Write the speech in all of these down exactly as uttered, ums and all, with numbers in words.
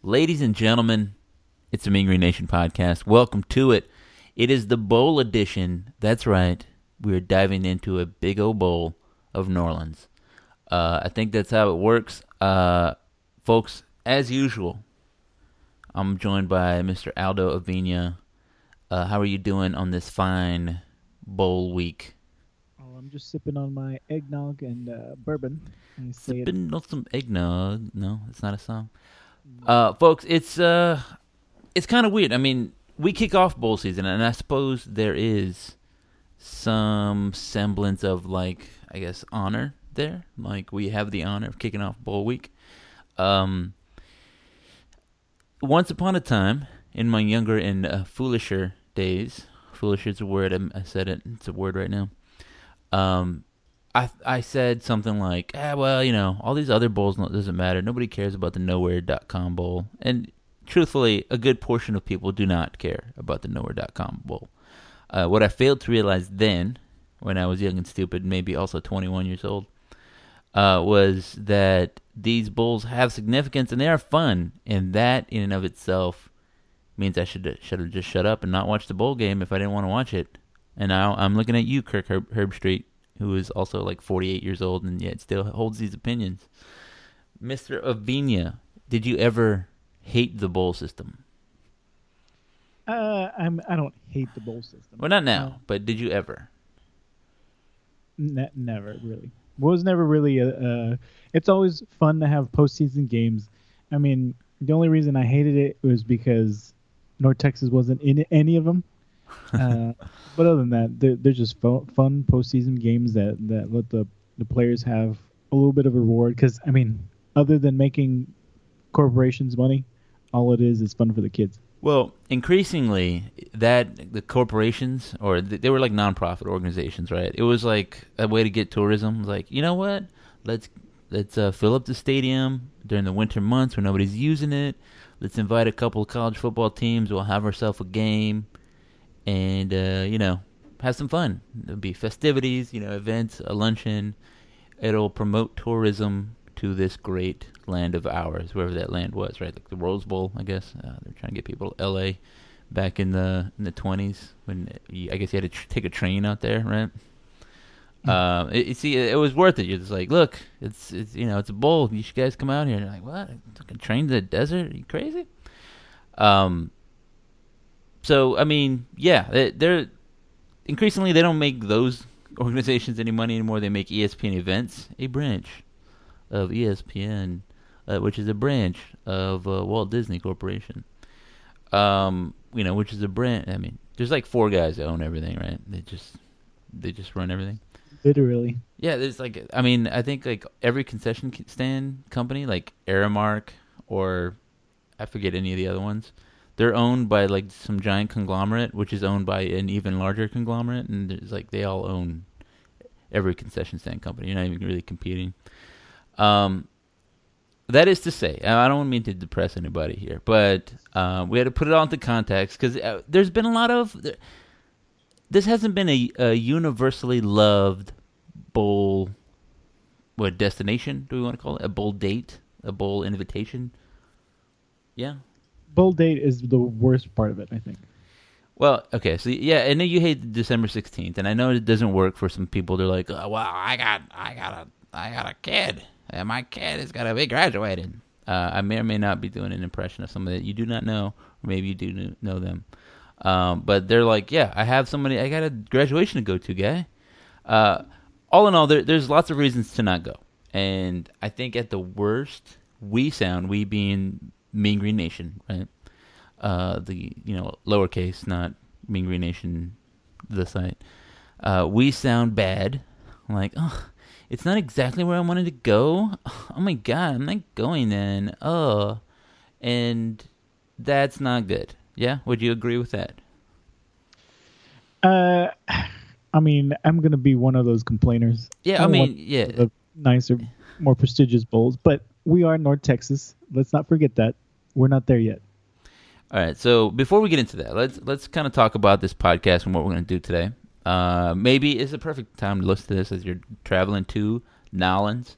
Ladies and gentlemen, it's the Mean Green Nation podcast. Welcome to it. It is the bowl edition. That's right. We're diving into a big old bowl of New Orleans. Uh, I think that's how it works. Uh, folks, as usual, I'm joined by Mister Aldo Avina. Uh, how are you doing on this fine bowl week? Oh, I'm just sipping on my eggnog and uh, bourbon. I say it- Sipping on some eggnog. No, it's not a song. Uh, folks, it's uh, it's kind of weird. I mean, we kick off bowl season, and I suppose there is some semblance of, like, I guess, honor there. Like, we have the honor of kicking off bowl week. Um, once upon a time, in my younger and uh, foolisher days, foolish is a word. I, I said it. It's a word right now. Um. I I said something like, ah, well, you know, all these other bowls doesn't matter. Nobody cares about the nowhere dot com bowl. And truthfully, a good portion of people do not care about the nowhere dot com bowl. Uh, what I failed to realize then, when I was young and stupid, maybe also twenty-one years old, uh, was that these bowls have significance and they are fun. And that, in and of itself, means I should should have just shut up and not watched the bowl game if I didn't want to watch it. And now I'm looking at you, Kirk Herb, Herbstreit, who is also like forty-eight years old and yet still holds these opinions. Mister Avina, did you ever hate the bowl system? Uh, I'm. I don't hate the bowl system. Well, not now, No. but did you ever? Ne- never really. Was never really a. Uh, it's always fun to have postseason games. I mean, the only reason I hated it was because North Texas wasn't in any of them. Uh, but other than that, they're, they're just fun, fun postseason games that, that let the, the players have a little bit of a reward. Because, I mean, other than making corporations money, all it is is fun for the kids. Well, increasingly, that the corporations, or th- they were like nonprofit organizations, right? It was like a way to get tourism. It was like, you know what? Let's let's uh, fill up the stadium during the winter months when nobody's using it. Let's invite a couple of college football teams. We'll have ourselves a game. And, uh, you know, have some fun. There'll be festivities, you know, events, a luncheon. It'll promote tourism to this great land of ours, wherever that land was, right? Like the Rose Bowl, I guess. Uh, they're trying to get people to L A back in the in the twenties when you, I guess you had to tr- take a train out there, right? Mm-hmm. Uh, it, you see, it, it was worth it. You're just like, look, it's it's you know, it's a bowl. You should guys come out here. And you're like, what? I took a train to the desert? Are you crazy? Um. So, I mean, yeah, they, they're increasingly they don't make those organizations any money anymore. They make E S P N Events, a branch of E S P N, uh, which is a branch of uh, Walt Disney Corporation. Um, you know, which is a branch. I mean, there's like four guys that own everything, right? They just they just run everything. Literally. Yeah, there's like, I mean, I think like every concession stand company, like Aramark or I forget any of the other ones. They're owned by like some giant conglomerate, which is owned by an even larger conglomerate, and there's like they all own every concession stand company. You're not even really competing. Um, that is to say, I don't mean to depress anybody here, but uh, we had to put it all into context because uh, there's been a lot of. This hasn't been a, a universally loved bowl, what destination do we want to call it? A bowl date, a bowl invitation. Yeah. Bowl date is the worst part of it, I think. Well, okay, so yeah, I know you hate December sixteenth, and I know it doesn't work for some people. They're like, oh, well, I got, I got a, I got a kid, and my kid is gonna be graduated. Uh, I may or may not be doing an impression of somebody that you do not know, or maybe you do know them. Um, but they're like, yeah, I have somebody, I got a graduation to go to, guy. Uh, all in all, there, there's lots of reasons to not go, and I think at the worst, we sound, we being Mean Green Nation, right? Uh, the, you know, lowercase, not Mean Green Nation, the site. Uh, we sound bad. Like, oh, it's not exactly where I wanted to go. Oh my God, I'm not going then. Oh, and that's not good. Yeah, would you agree with that? Uh, I mean, I'm gonna be one of those complainers. Yeah, I, I mean, yeah, the nicer, more prestigious bowls, but we are North Texas. Let's not forget that. We're not there yet. All right, so before we get into that, let's let's kind of talk about this podcast and what we're going to do today. Uh, maybe it's a perfect time to listen to this as you're traveling to Nolens,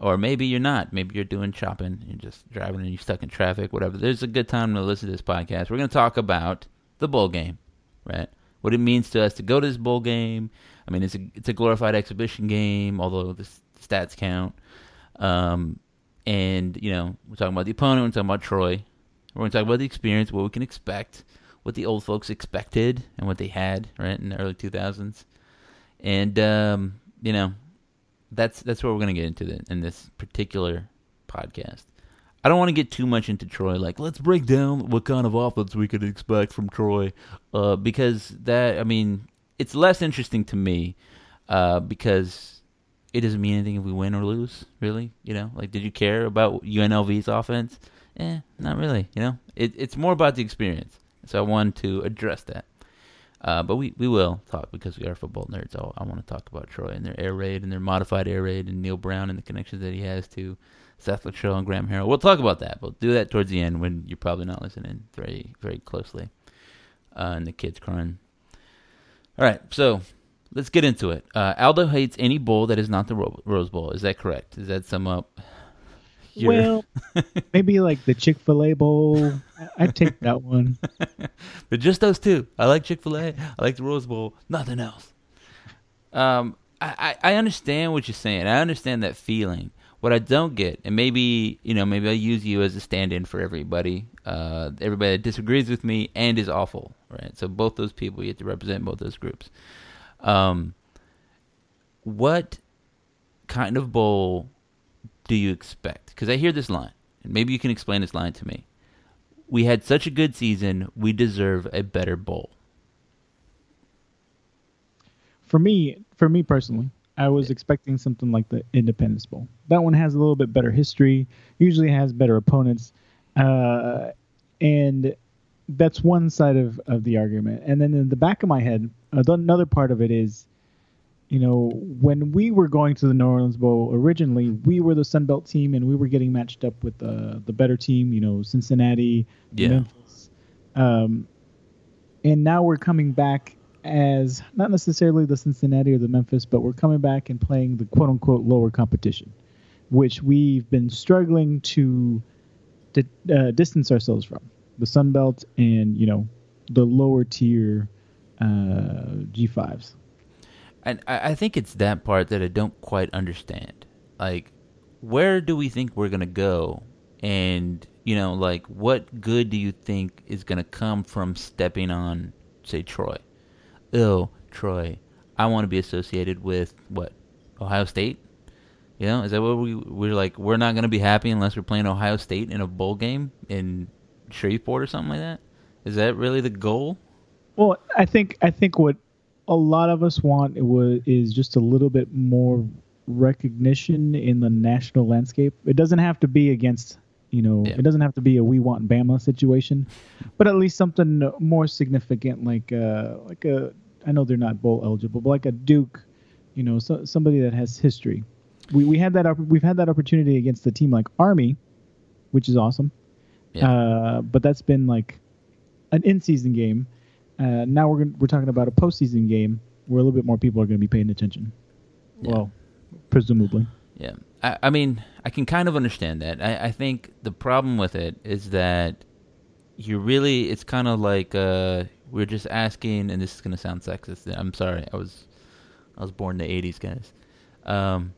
or maybe you're not. Maybe you're doing shopping, you're just driving and you're stuck in traffic, whatever. There's a good time to listen to this podcast. We're going to talk about the bowl game, right? What it means to us to go to this bowl game. I mean, it's a it's a glorified exhibition game, although the stats count. Um, and, you know, we're talking about the opponent, we're talking about Troy. We're going to talk about the experience, what we can expect, what the old folks expected, and what they had, right, in the early two thousands. And, um, you know, that's that's what we're going to get into the, in this particular podcast. I don't want to get too much into Troy, like, let's break down what kind of offense we could expect from Troy, uh, because that, I mean, it's less interesting to me uh, because it doesn't mean anything if we win or lose, really. You know, like, did you care about U N L V's offense? Eh, not really, you know. It, it's more about the experience, so I wanted to address that. Uh, but we, we will talk because we are football nerds. So I want to talk about Troy and their air raid and their modified air raid and Neil Brown and the connections that he has to Seth Luttrell and Graham Harrell. We'll talk about that. We'll do that towards the end when you're probably not listening very, very closely. Uh, and the kids crying. All right, so let's get into it. Uh, Aldo hates any bowl that is not the Ro- Rose Bowl. Is that correct? Does that sum up? Your... Well, maybe like the Chick-fil-A Bowl. I'd take that one. But just those two. I like Chick-fil-A. I like the Rose Bowl. Nothing else. Um, I, I, I understand what you're saying. I understand that feeling. What I don't get, and maybe, you know, maybe I use you as a stand-in for everybody, uh, everybody that disagrees with me and is awful, right? So both those people, you have to represent both those groups. Um, what kind of bowl do you expect? Because I hear this line, and maybe you can explain this line to me. We had such a good season, we deserve a better bowl. For me, for me personally, I was expecting something like the Independence Bowl. That one has a little bit better history, usually has better opponents, uh, and that's one side of, of the argument. And then in the back of my head, uh, another part of it is, you know, when we were going to the New Orleans Bowl originally, we were the Sun Belt team, and we were getting matched up with uh, the better team, you know, Cincinnati, yeah. Memphis. Um, and now we're coming back as not necessarily the Cincinnati or the Memphis, but we're coming back and playing the quote-unquote lower competition, which we've been struggling to, to uh, distance ourselves from. The Sun Belt and, you know, the lower tier uh, G fives. And I think it's that part that I don't quite understand. Like, where do we think we're going to go? And, you know, like, what good do you think is going to come from stepping on, say, Troy? Oh, Troy, I want to be associated with, what, Ohio State? You know, is that what we, we're like, we're not going to be happy unless we're playing Ohio State in a bowl game in Shreveport or something like that? Is that really the goal? Well, I think I think what a lot of us want was, is just a little bit more recognition in the national landscape. It doesn't have to be against, you know, yeah. It doesn't have to be a we want Bama situation, but at least something more significant, like uh, like a, I know they're not bowl eligible, but like a Duke, you know, so, somebody that has history. We we had that we've had that opportunity against a team like Army, which is awesome. Yeah. Uh, but that's been like an in-season game. Uh, now we're gonna, we're talking about a postseason game where a little bit more people are going to be paying attention. Yeah. Well, presumably. Yeah. I, I mean, I can kind of understand that. I, I think the problem with it is that you really, it's kind of like uh, we're just asking, and this is going to sound sexist. I'm sorry. I was I was born in the eighties, guys. Um,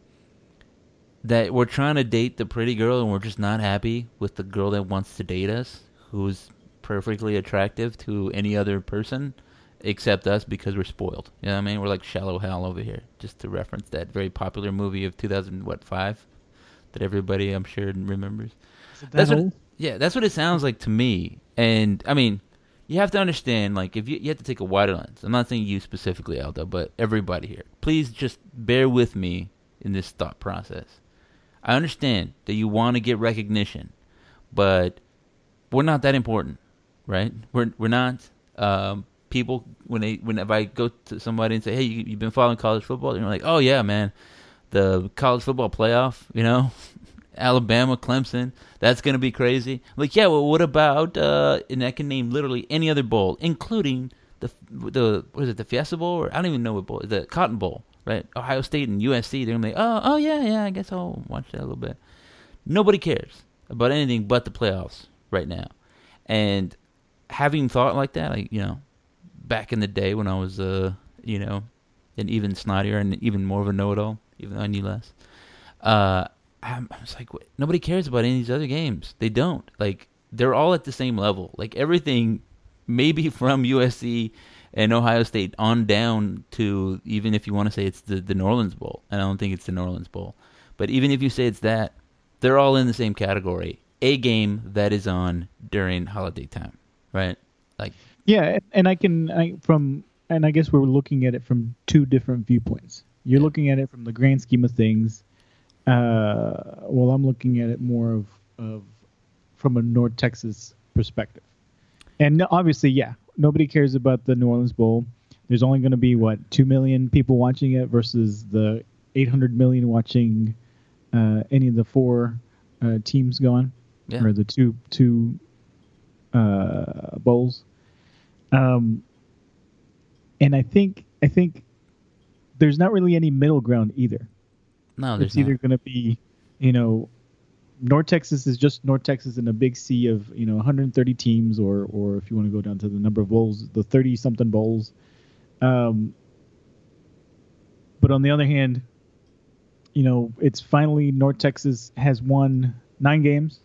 that we're trying to date the pretty girl, and we're just not happy with the girl that wants to date us, who's perfectly attractive to any other person except us because we're spoiled. You know what I mean? We're like Shallow Hal over here, just to reference that very popular movie of two thousand five that everybody, I'm sure, remembers. That that's old? what, yeah, that's what it sounds like to me. And, I mean, you have to understand, like, if you, you have to take a wider lens. I'm not saying you specifically, Aldo, but everybody here. Please just bear with me in this thought process. I understand that you want to get recognition, but we're not that important, right? We're we're not. Um, people, when they when if I go to somebody and say, "Hey, you, you've been following college football," and you're like, "Oh yeah, man, the college football playoff, you know, Alabama, Clemson, that's gonna be crazy." I'm like, yeah, well, what about? Uh, and I can name literally any other bowl, including the the what is it, the Fiesta Bowl, or I don't even know what bowl, the Cotton Bowl. right? Ohio State and U S C, they're gonna be, oh, oh yeah, yeah, I guess I'll watch that a little bit. Nobody cares about anything but the playoffs right now. And having thought like that, like, you know, back in the day when I was, uh, you know, an even snottier and even more of a know-it-all, even though I knew less, uh, I was like, wait, nobody cares about any of these other games. They don't. Like, they're all at the same level. Like, everything, maybe from U S C and Ohio State on down to, even if you want to say it's the, the New Orleans Bowl, and I don't think it's the New Orleans Bowl, but even if you say it's that, they're all in the same category. A game that is on during holiday time, right? Like, yeah, and I can I from and I guess we're looking at it from two different viewpoints. You're yeah. looking at it from the grand scheme of things. Uh, well, I'm looking at it more of, of from a North Texas perspective. And obviously, yeah, nobody cares about the New Orleans Bowl. There's only going to be, what, two million people watching it versus the eight hundred million watching uh, any of the four uh, teams going, yeah. or the two two uh, bowls. Um, and I think I think there's not really any middle ground either. No, there's It's either going to be, you know, North Texas is just North Texas in a big sea of, you know, one hundred thirty teams, or or if you want to go down to the number of bowls, the thirty something bowls. Um, but on the other hand, you know, it's finally North Texas has won nine games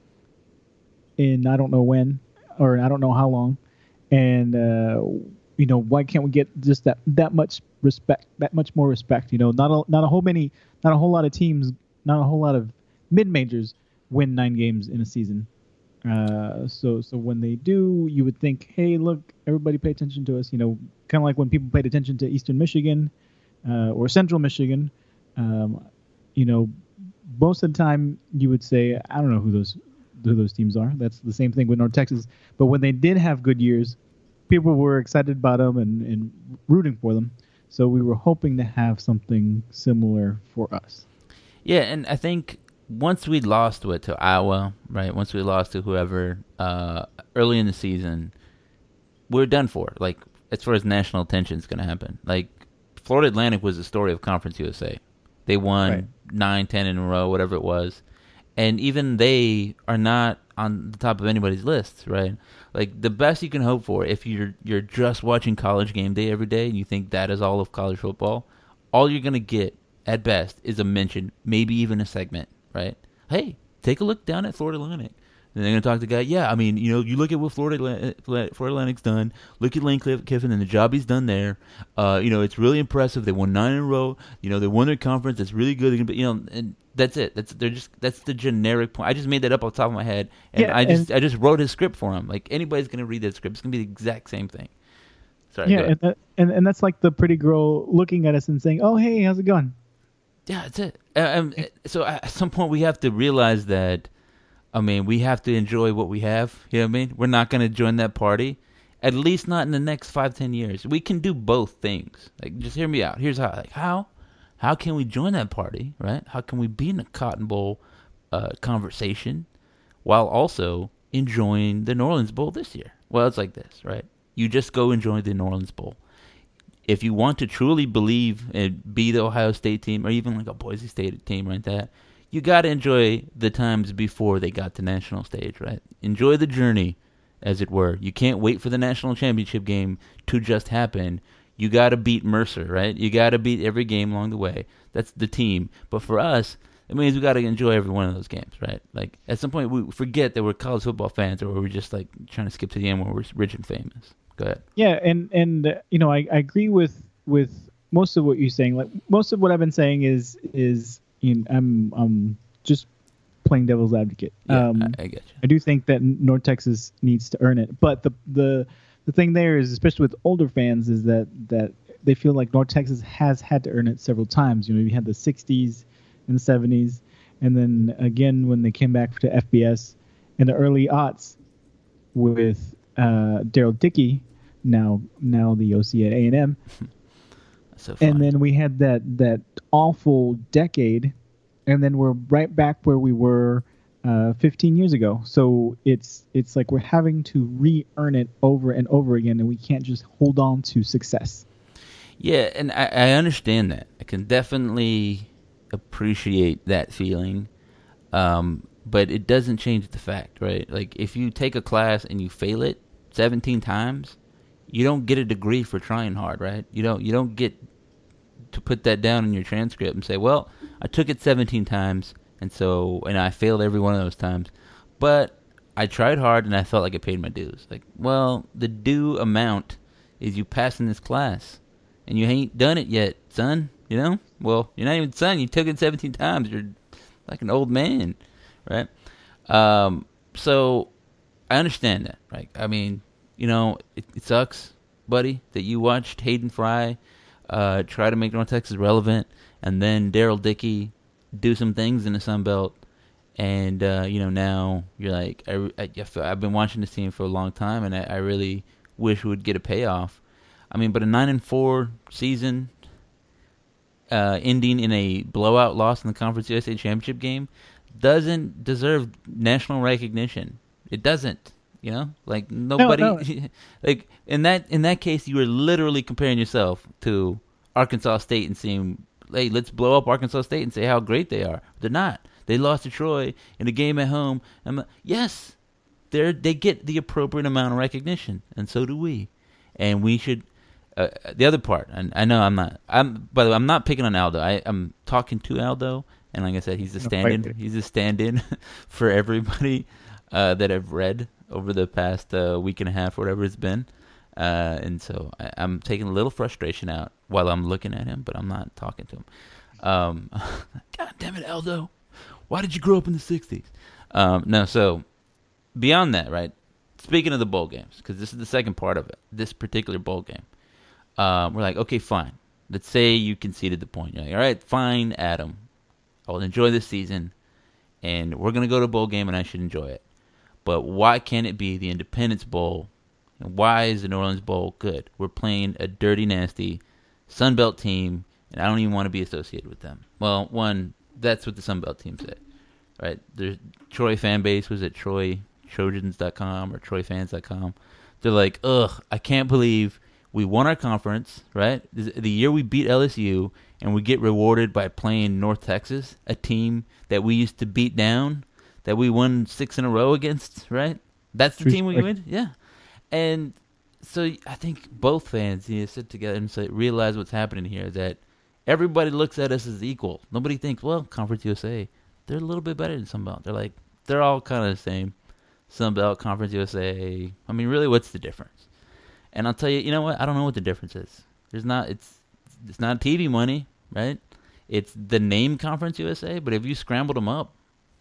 in I don't know when, or I don't know how long, and uh, you know, why can't we get just that that much respect, that much more respect? You know, not a not a whole many, not a whole lot of teams, not a whole lot of mid majors win nine games in a season. Uh, so so when they do, you would think, hey, look, everybody pay attention to us. You know, kind of like when people paid attention to Eastern Michigan uh, or Central Michigan. Um, you know, most of the time you would say, I don't know who those who those teams are. That's the same thing with North Texas. But when they did have good years, people were excited about them and, and rooting for them. So we were hoping to have something similar for us. Yeah, and I think once we lost to it to Iowa, right? Once we lost to whoever uh, early in the season, we're done for. Like, as far as national attention is going to happen. Like, Florida Atlantic was the story of Conference U S A. They won right. nine, ten in a row, whatever it was. And even they are not on the top of anybody's list, right? Like, the best you can hope for, if you're you're just watching College Game Day every day and you think that is all of college football, all you're going to get, at best, is a mention, maybe even a segment, right? Hey, take a look down at Florida Atlantic. And they're going to talk to the guy, yeah, I mean, you know, you look at what Florida Florida Atlantic's done, look at Lane Kiffin and the job he's done there. Uh, you know, it's really impressive. They won nine in a row. You know, they won their conference. It's really good. They're gonna be, you know, and that's it. That's they're just that's the generic point. I just made that up off the top of my head, and yeah, I just and I just wrote his script for him. Like, anybody's going to read that script, it's going to be the exact same thing. Sorry. Yeah, and, that, and and that's like the pretty girl looking at us and saying, "Oh, hey, how's it going?" Yeah, that's it. Um, so at some point we have to realize that, I mean, we have to enjoy what we have. You know what I mean? We're not going to join that party, at least not in the next five, ten years. We can do both things. Like, just hear me out. Here's how. Like, how? How can we join that party, right? How can we be in a Cotton Bowl uh, conversation while also enjoying the New Orleans Bowl this year? Well, it's like this, right? You just go enjoy the New Orleans Bowl. If you want to truly believe and be the Ohio State team, or even like a Boise State team like that, you got to enjoy the times before they got to national stage, right? Enjoy the journey, as it were. You can't wait for the national championship game to just happen. You got to beat Mercer, right? You got to beat every game along the way. That's the team. But for us, it means we got to enjoy every one of those games, right? Like, at some point, we forget that we're college football fans, or we're just like trying to skip to the end where we're rich and famous. Go ahead. Yeah, and and uh, you know, I, I agree with with most of what you're saying. Like, most of what I've been saying is is you know, I'm I'm just playing devil's advocate. Yeah, um, I, I get you. I do think that North Texas needs to earn it, but the the the thing there is, especially with older fans, is that that they feel like North Texas has had to earn it several times. You know, we had the sixties and the seventies, and then again when they came back to F B S in the early aughts with uh, Daryl Dickey, now now the O C at A and M. So funny. And then we had that that awful decade, and then we're right back where we were uh, fifteen years ago. So it's it's like we're having to re-earn it over and over again, and we can't just hold on to success. Yeah, and I, I understand that. I can definitely appreciate that feeling. Um, but it doesn't change the fact, right? Like, if you take a class and you fail it seventeen times, you don't get a degree for trying hard, right? You don't you don't get to put that down in your transcript and say, well, I took it seventeen times, and so and I failed every one of those times, but I tried hard and I felt like I paid my dues. Like, well, the due amount is you passing this class, and you ain't done it yet, son. You know? Well, you're not even son. You took it seventeen times. You're like an old man, right? Um, so I understand that, right? I mean, you know, it, it sucks, buddy, that you watched Hayden Fry uh, try to make North Texas relevant, and then Daryl Dickey do some things in the Sun Belt, and uh, you know, now you're like, I, I, I've been watching this team for a long time, and I, I really wish we would get a payoff. I mean, but a nine and four season, uh, ending in a blowout loss in the Conference U S A Championship game, doesn't deserve national recognition. It doesn't. You know, like nobody, No, no. like in that in that case, you were literally comparing yourself to Arkansas State and saying, "Hey, let's blow up Arkansas State and say how great they are." They're not. They lost to Troy in a game at home. And yes, they they get the appropriate amount of recognition, and so do we. And we should. Uh, the other part, and I know I'm not. I'm by the way, I'm not picking on Aldo. I, I'm talking to Aldo, and like I said, he's a stand-in. He's a stand-in for everybody uh, that I've read over the past uh, week and a half, or whatever it's been. Uh, and so I, I'm taking a little frustration out while I'm looking at him, but I'm not talking to him. Um, God damn it, Aldo. Why did you grow up in the sixties? Um, no, so beyond that, right, speaking of the bowl games, because this is the second part of it, this particular bowl game, um, we're like, okay, fine. Let's say you conceded the point. You're like, all right, fine, Adam. I will enjoy this season, and we're going to go to a bowl game, and I should enjoy it. But why can't it be the Independence Bowl? And why is the New Orleans Bowl good? We're playing a dirty, nasty Sun Belt team, and I don't even want to be associated with them. Well, one, that's what the Sun Belt team said, right? There's Troy fan base was at Troy Trojans dot com or Troy Fans dot com. They're like, ugh, I can't believe we won our conference, right? The year we beat L S U, and we get rewarded by playing North Texas, a team that we used to beat down, that we won six in a row against, right? That's the team we win, yeah. And so I think both fans need to sit together and say, realize what's happening here, that everybody looks at us as equal. Nobody thinks, well, Conference U S A, they're a little bit better than Sunbelt. They're like, they're all kind of the same. Sunbelt, Conference U S A. I mean, really, what's the difference? And I'll tell you, you know what? I don't know what the difference is. There's not. It's it's not T V money, right? It's the name Conference U S A. But if you scrambled them up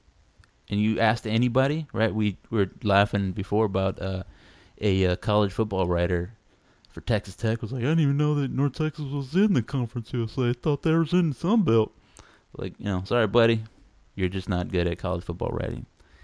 and you asked anybody, right? We were laughing before about uh, a uh, college football writer for Texas Tech was like, I didn't even know that North Texas was in the Conference U S A. I thought they was in the Sun Belt. Like, you know, sorry, buddy, you're just not good at college football writing.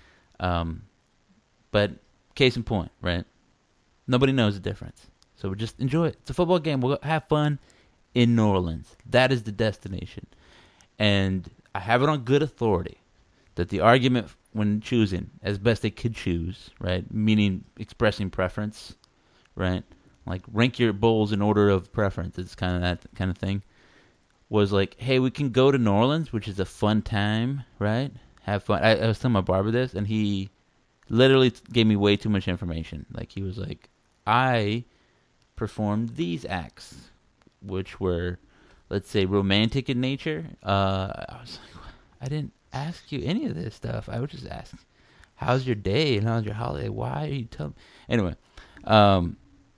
Um, but case in point, right? Nobody knows the difference. So we just enjoy it. It's a football game. We'll have fun in New Orleans. That is the destination. And I have it on good authority that the argument when choosing, as best they could choose, right, meaning expressing preference, right, like rank your bowls in order of preference, it's kind of that kind of thing, was like, hey, we can go to New Orleans, which is a fun time, right, have fun. I, I was telling my barber this, and he literally gave me way too much information. Like, he was like, I performed these acts, which were, let's say, romantic in nature. Uh, I was like, I didn't ask you any of this stuff. I would just ask, how's your day and how's your holiday? Why are you telling me? Anyway, um,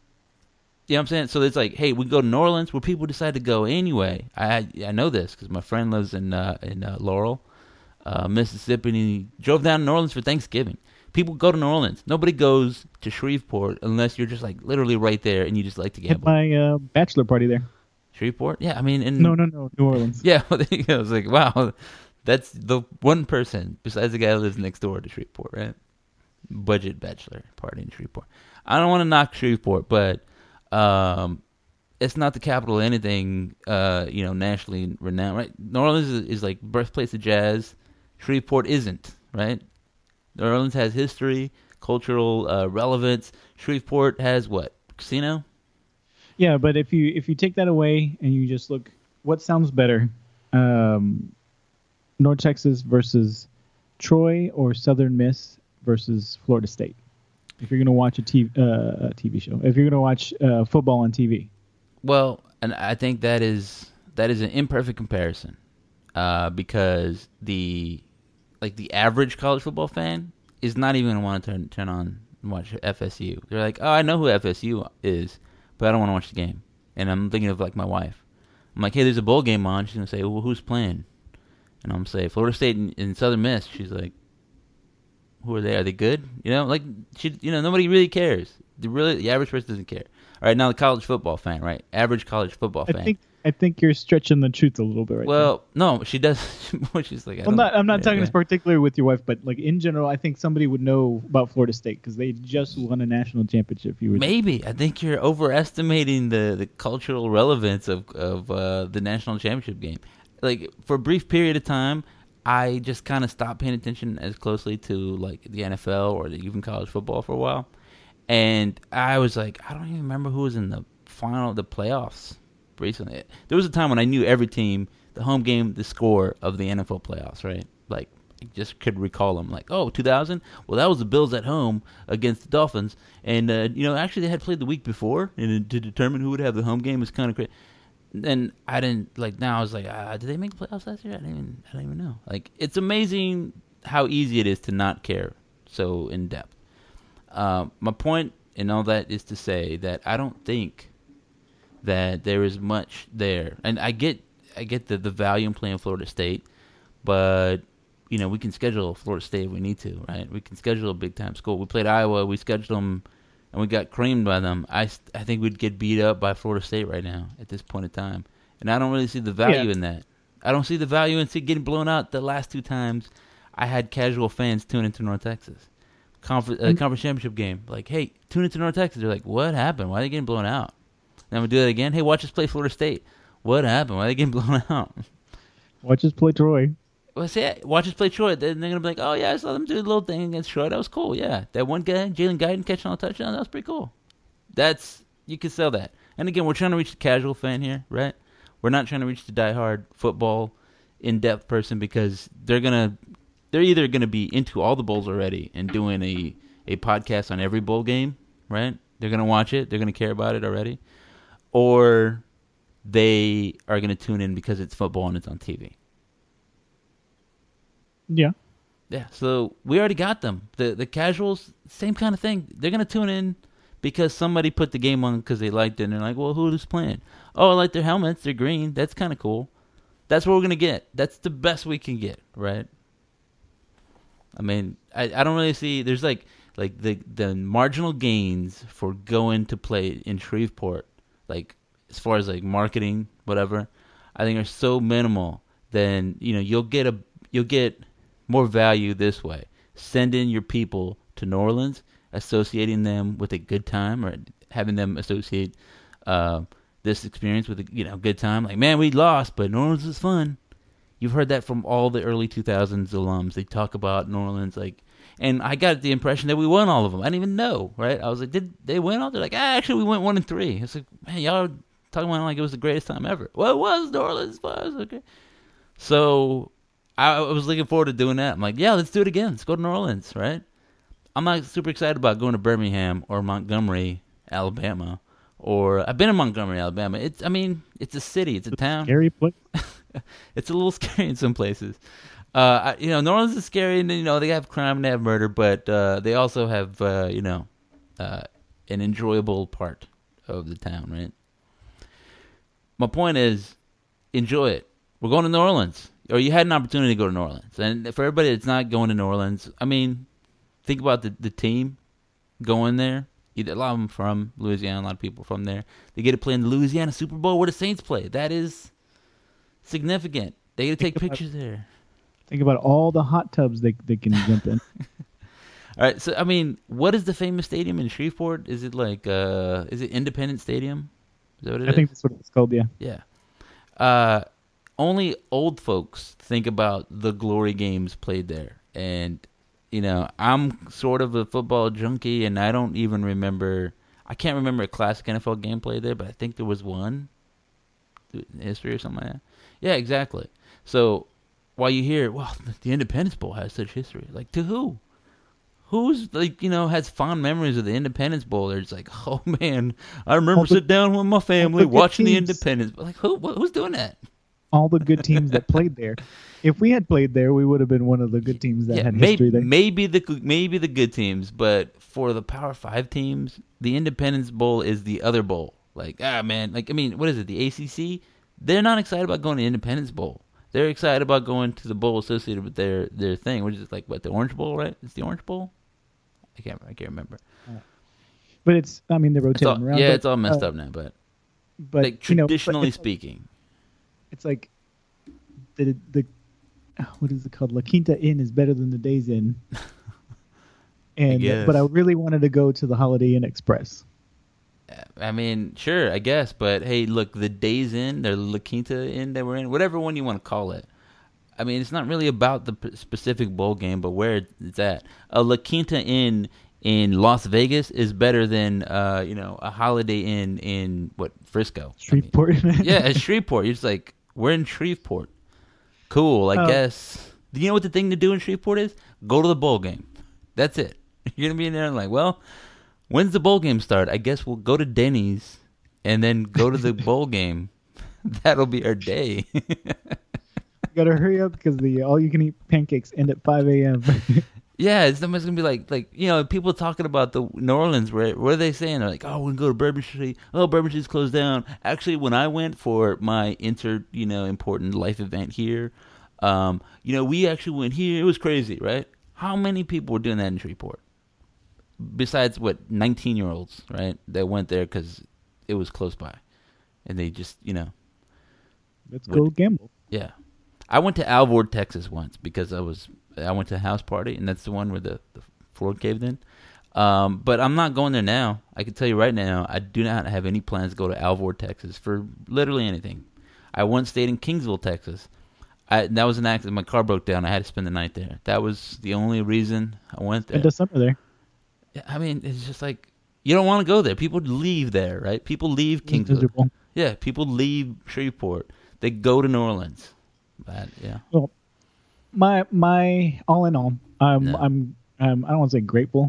you know what I'm saying? So it's like, hey, we go to New Orleans, where people decide to go anyway. I I know this because my friend lives in uh, in uh, Laurel, uh, Mississippi, and he drove down to New Orleans for Thanksgiving. People go to New Orleans. Nobody goes to Shreveport unless you're just like literally right there and you just like to gamble. Had my uh, bachelor party there. Shreveport? Yeah, I mean, in, no, no, no, New Orleans. Yeah, well, there you go. I was like, wow, that's the one person besides the guy who lives next door to Shreveport, right? Budget bachelor party in Shreveport. I don't want to knock Shreveport, but um, it's not the capital of anything, uh, you know, nationally renowned, right? New Orleans is, is like birthplace of jazz. Shreveport isn't, right? New Orleans has history, cultural uh, relevance. Shreveport has what? Casino? Yeah, but if you if you take that away and you just look, what sounds better, um, North Texas versus Troy or Southern Miss versus Florida State? If you're gonna watch a T V, uh, a T V show, if you're gonna watch uh, football on T V. Well, and I think that is that is an imperfect comparison, uh, because the like the average college football fan is not even gonna want to turn turn on and watch F S U. They're like, oh, I know who F S U is, but I don't want to watch the game. And I'm thinking of like my wife. I'm like, hey, there's a bowl game on. She's gonna say, well, who's playing? And I'm gonna say Florida State and, and Southern Miss. She's like, who are they? Are they good? You know, like she, you know, nobody really cares. The really, the average person doesn't care. All right, now the college football fan, right? Average college football fan. I think I think you're stretching the truth a little bit right Well, no, she does. She's like, I I'm don't- not. I'm not yeah, talking yeah. this particularly with your wife, but like in general, I think somebody would know about Florida State because they just won a national championship. You were Maybe I think you're overestimating the, the cultural relevance of of uh, the national championship game. Like for a brief period of time, I just kind of stopped paying attention as closely to like the N F L or the, even college football for a while, and I was like, I don't even remember who was in the final, the playoffs recently. There was a time when I knew every team, the home game, the score of the N F L playoffs, right? Like. I just could recall them. Like, oh, two thousand? Well, that was the Bills at home against the Dolphins. And, uh, you know, actually they had played the week before, and to determine who would have the home game was kind of crazy. And I didn't, like, now I was like, uh, did they make the playoffs last year? I didn't even, I don't even know. Like, it's amazing how easy it is to not care so in depth. Uh, my point in all that is to say that I don't think that there is much there. And I get, I get the, the value in playing Florida State, but... You know, we can schedule Florida State if we need to, right? We can schedule a big-time school. We played Iowa. We scheduled them, and we got creamed by them. I, I think we'd get beat up by Florida State right now at this point in time. And I don't really see the value Yeah. in that. I don't see the value in see getting blown out the last two times I had casual fans tune into North Texas. Conference, uh, conference championship game. Like, hey, tune into North Texas. They're like, what happened? Why are they getting blown out? Then we do that again. Hey, watch us play Florida State. What happened? Why are they getting blown out? Watch us play Troy. Well, see, watch us play Troy. Then they're gonna be like, "Oh yeah, I saw them do a little thing against Troy. That was cool. Yeah, that one guy, Jalen Guyton, catching all the touchdown. That was pretty cool. That's you can sell that. And again, we're trying to reach the casual fan here, right? We're not trying to reach the diehard football in-depth person because they're gonna, they're either gonna be into all the bowls already and doing a a podcast on every bowl game, right? They're gonna watch it. They're gonna care about it already, or they are gonna tune in because it's football and it's on T V. Yeah. Yeah, so we already got them. The the casuals, same kind of thing. They're going to tune in because somebody put the game on because they liked it. And they're like, well, who's playing? Oh, I like their helmets. They're green. That's kind of cool. That's what we're going to get. That's the best we can get, right? I mean, I, I don't really see... There's like like the, the marginal gains for going to play in Shreveport, like as far as like marketing, whatever, I think are so minimal. Then, you know, you'll get a you'll get... more value this way. Send in your people to New Orleans, associating them with a good time, or having them associate uh, this experience with a you know good time. Like, man, we lost, but New Orleans is fun. You've heard that from all the early two thousands alums. They talk about New Orleans, like, and I got the impression that we won all of them. I didn't even know, right? I was like, did they win all? They're like, ah, actually, we went one and three. It's like, man, y'all are talking about it like it was the greatest time ever. Well, it was. New Orleans was okay. So. I was looking forward to doing that. I'm like, yeah, let's do it again. Let's go to New Orleans, right? I'm not super excited about going to Birmingham or Montgomery, Alabama, or I've been in Montgomery, Alabama. It's, I mean, it's a city, it's a town. Scary place. It's a little scary in some places. Uh, I, you know, New Orleans is scary, and you know they have crime and they have murder, but uh, they also have, uh, you know, uh, an enjoyable part of the town, right? My point is, enjoy it. We're going to New Orleans. Or you had an opportunity to go to New Orleans. And for everybody that's not going to New Orleans, I mean, think about the, the team going there. Either, a lot of them from Louisiana, a lot of people from there. They get to play in the Louisiana Super Bowl where the Saints play. That is significant. They get to take Think pictures about, there. Think about all the hot tubs they they can jump in. All right, so, I mean, what is the famous stadium in Shreveport? Is it like, uh, is it Independence Stadium? Is that what it I is? think that's what it's called, yeah. Yeah. Uh... Only old folks think about the glory games played there. And, you know, I'm sort of a football junkie, and I don't even remember. I can't remember a classic N F L game played there, but I think there was one in history or something like that. Yeah, exactly. So while you hear, well, the Independence Bowl has such history, like to who? Who's like you know has fond memories of the Independence Bowl? They're just like, oh man, I remember All the- sitting down with my family the good watching the teams. Independence. Like who? Who's doing that? All the good teams that played there. If we had played there, we would have been one of the good teams that Yeah, had maybe, history there. maybe the maybe the good teams, but for the Power Five teams, the Independence Bowl is the other bowl. Like ah man, like I mean, what is it? The A C C? They're not excited about going to Independence Bowl. They're excited about going to the bowl associated with their, their thing, which is like what the Orange Bowl, right? It's the Orange Bowl. I can't I can't remember. But it's, I mean, they're It's rotating all, around. yeah, but, it's all messed uh, up now, but, But like you know, but traditionally it's, speaking, it's like the the what is it called? La Quinta Inn is better than the Days Inn. And guess. but I really wanted to go to the Holiday Inn Express. I mean, sure, I guess, but hey, look, the Days Inn, the La Quinta Inn that we're in, whatever one you want to call it. I mean, it's not really about the p- specific bowl game, but where it's at. A La Quinta Inn in Las Vegas is better than, uh, you know, a Holiday Inn in, what, Frisco? Shreveport. I mean, yeah, it's Shreveport. You're just like, we're in Shreveport. Cool, I Oh. guess. Do you know what the thing to do in Shreveport is? Go to the bowl game. That's it. You're going to be in there and like, well, when's the bowl game start? I guess we'll go to Denny's and then go to the bowl game. That'll be our day. Gotta hurry up because the all-you-can-eat pancakes end at five a.m. Yeah, it's almost gonna be like, like you know, people talking about the New Orleans. Where what are they saying? They're like, oh, we're gonna go to Bourbon Street. Oh, Bourbon Street's closed down. Actually, when I went for my inter, you know, important life event here, um, you know, we actually went here. It was crazy, right? How many people were doing that in Shreveport? Besides what nineteen year olds, right? That went there because it was close by, and they just, you know, Let's Would- go gamble. yeah. I went to Alvord, Texas once because I was I went to a house party, and that's the one where the, the floor caved in. Um, but I'm not going there now. I can tell you right now, I do not have any plans to go to Alvord, Texas for literally anything. I once stayed in Kingsville, Texas. I, that was an accident. My car broke down. I had to spend the night there. That was the only reason I went there. Spend the summer there. Yeah, I mean, it's just like you don't want to go there. People leave there, right? People leave It's Kingsville. miserable. Yeah, people leave Shreveport. They go to New Orleans. But yeah. Well, my my all in all, I'm No. I'm um, I don't want to say grateful.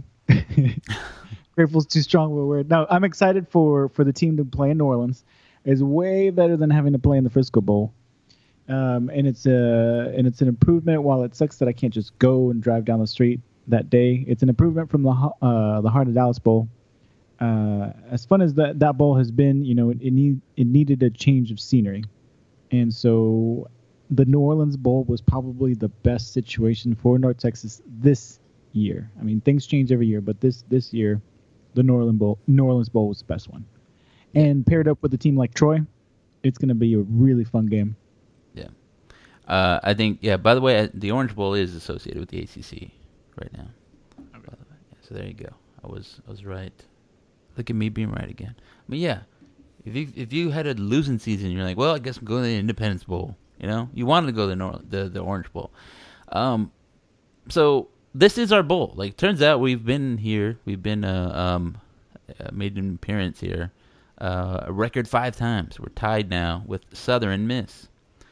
Grateful's too strong of a word. No, I'm excited for for the team to play in New Orleans. It's way better than having to play in the Frisco Bowl. Um, and it's a and it's an improvement. While it sucks that I can't just go and drive down the street that day, it's an improvement from the Ho- uh, the Heart of Dallas Bowl. Uh, as fun as that that bowl has been, you know, it, it need it needed a change of scenery, and so the New Orleans Bowl was probably the best situation for North Texas this year. I mean, things change every year, but this this year, the New Orleans Bowl New Orleans Bowl was the best one. And paired up with a team like Troy, it's going to be a really fun game. Yeah. Uh, I think, yeah, by the way, I- the Orange Bowl is associated with the A C C right now. By the way. Yeah, so there you go. I was I was right. Look at me being right again. I mean, yeah, if you if you had a losing season, you're like, well, I guess I'm going to the Independence Bowl. You know, you wanted to go to the Nor- the, the Orange Bowl. Um, so this is our bowl. Like, turns out we've been here. We've been uh, um, uh, made an appearance here. Uh, a record five times. We're tied now with Southern Miss.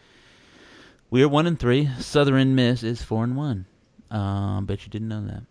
We are one and three. Southern Miss is four and one. Um, bet you didn't know that.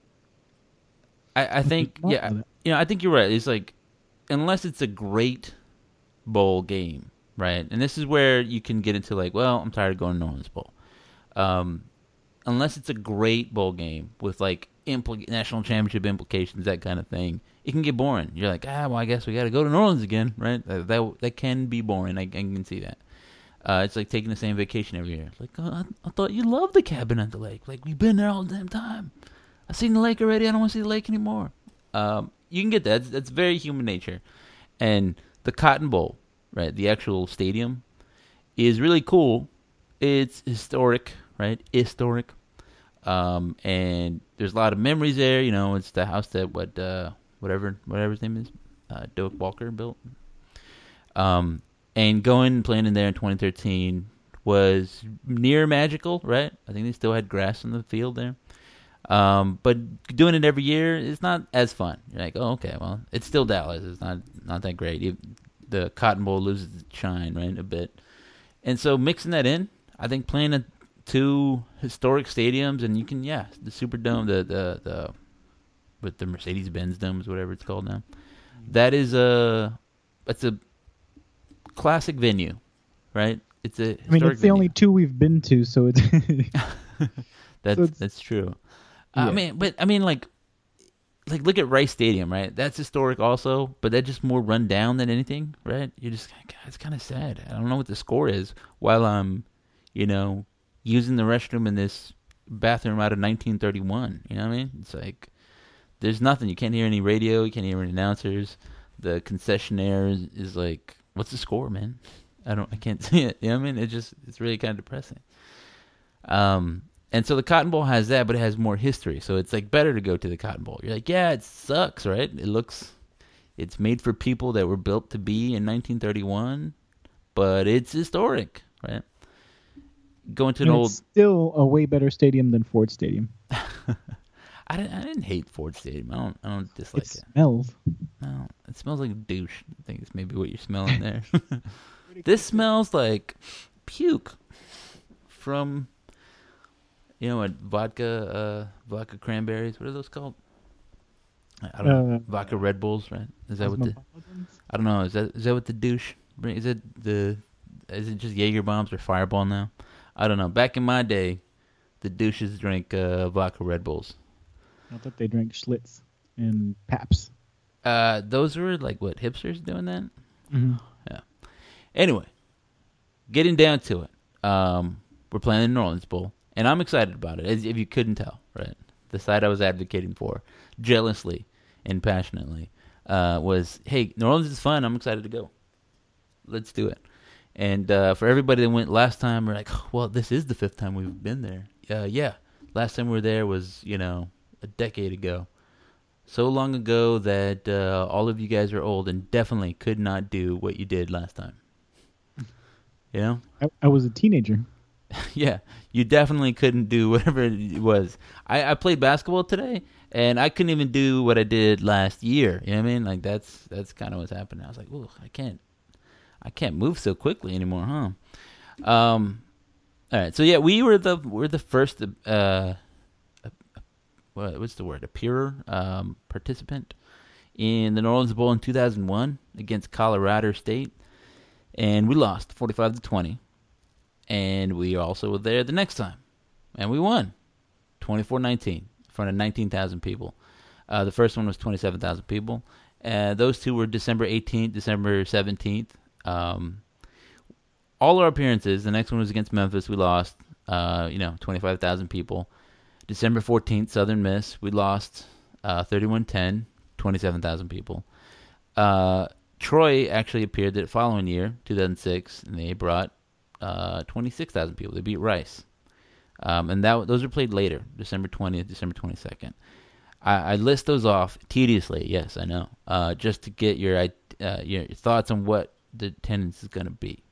I, I think, not yeah, know that. you know, I think you're right. It's like, unless it's a great bowl game, right? And this is where you can get into like, well, I'm tired of going to New Orleans Bowl. Um, unless it's a great bowl game with like impl- national championship implications, that kind of thing, it can get boring. You're like, ah, well, I guess we got to go to New Orleans again, right? That that, that can be boring. I, I can see that. Uh, it's like taking the same vacation every year. Like, oh, I, I thought you loved the cabin at the lake. Like, we've been there all the damn time. I've seen the lake already. I don't want to see the lake anymore. Um, you can get that. That's, that's very human nature. And the Cotton Bowl, right, the actual stadium, is really cool. It's historic, right? Historic. Um, and there's a lot of memories there. You know, it's the house that what uh, whatever whatever his name is, uh, Doak Walker built. Um, and going and playing in there in twenty thirteen was near magical, right? I think they still had grass in the field there. Um, but doing it every year is not as fun. You're like, oh, okay, well, it's still Dallas. It's not not that great. You, the Cotton Bowl loses its shine, right, a bit. And so mixing that in, I think playing at two historic stadiums, and you can, yeah, the Superdome, the the the with the Mercedes-Benz Domes, whatever it's called now. That is a that's a classic venue, right? It's a I mean, it's the venue. only two we've been to, so it's that's so it's, that's true. Uh, yeah. I mean, but I mean, like, like look at Rice Stadium, right? That's historic also, but that's just more run down than anything, right? You're just, God, it's kind of sad. I don't know what the score is while I'm, you know, using the restroom in this bathroom out of nineteen thirty-one. You know what I mean? It's like there's nothing. You can't hear any radio. You can't hear any announcers. The concessionaire is, is like, what's the score, man? I don't. I can't see it. You know what I mean? It just it's really kind of depressing. Um. And so the Cotton Bowl has that, but it has more history. So it's like better to go to the Cotton Bowl. You're like, yeah, it sucks, right? It looks, it's made for people that were built to be in nineteen thirty-one, but it's historic, right? Going to an and old, it's still a way better stadium than Ford Stadium. I didn't, I didn't hate Ford Stadium. I don't, I don't dislike It it. smells. No, it smells like a douche. I think it's maybe what you're smelling there. This smells like puke from. You know what? Vodka, uh, vodka cranberries. What are those called? I don't know. Uh, Vodka Red Bulls, right? Is that what the? Cosmopolitans? I don't know. Is that is that what the douche? bring- Is it the? Is it just Jaeger bombs or Fireball now? I don't know. Back in my day, the douches drank uh, vodka Red Bulls. I thought they drank Schlitz and Paps. Uh, those were like what hipsters doing that. Mm-hmm. Yeah. Anyway, getting down to it, um, we're playing the New Orleans Bowl. And I'm excited about it, as if you couldn't tell, right? The side I was advocating for, jealously and passionately, uh, was, hey, New Orleans is fun. I'm excited to go. Let's do it. And uh, for everybody that went last time, we're like, oh, well, this is the fifth time we've been there. Uh, yeah, last time we were there was, you know, a decade ago. So long ago that uh, all of you guys are old and definitely could not do what you did last time. You know? I, I was a teenager. Yeah, you definitely couldn't do whatever it was. I, I played basketball today, and I couldn't even do what I did last year. You know what I mean? Like that's that's kind of what's happening. I was like, "Ooh, I can't, I can't move so quickly anymore, huh?" Um, all right. So yeah, we were the we're the first, uh, what what's the word? Appearer, um, participant in the New Orleans Bowl in two thousand one against Colorado State, and we lost forty-five to twenty. And we also were there the next time. And we won twenty-four nineteen in front of nineteen thousand people. Uh, the first one was twenty-seven thousand people. Uh, those two were December eighteenth, December seventeenth. Um, all our appearances, the next one was against Memphis. We lost, uh, you know, twenty-five thousand people. December fourteenth, Southern Miss. We lost uh, thirty-one ten, twenty-seven thousand people. Uh, Troy actually appeared the following year, two thousand six, and they brought Uh, twenty-six thousand people. They beat Rice. Um, and that those were played later, December twentieth, December twenty-second. I, I list those off tediously, yes, I know, uh, just to get your uh, your thoughts on what the attendance is going to be.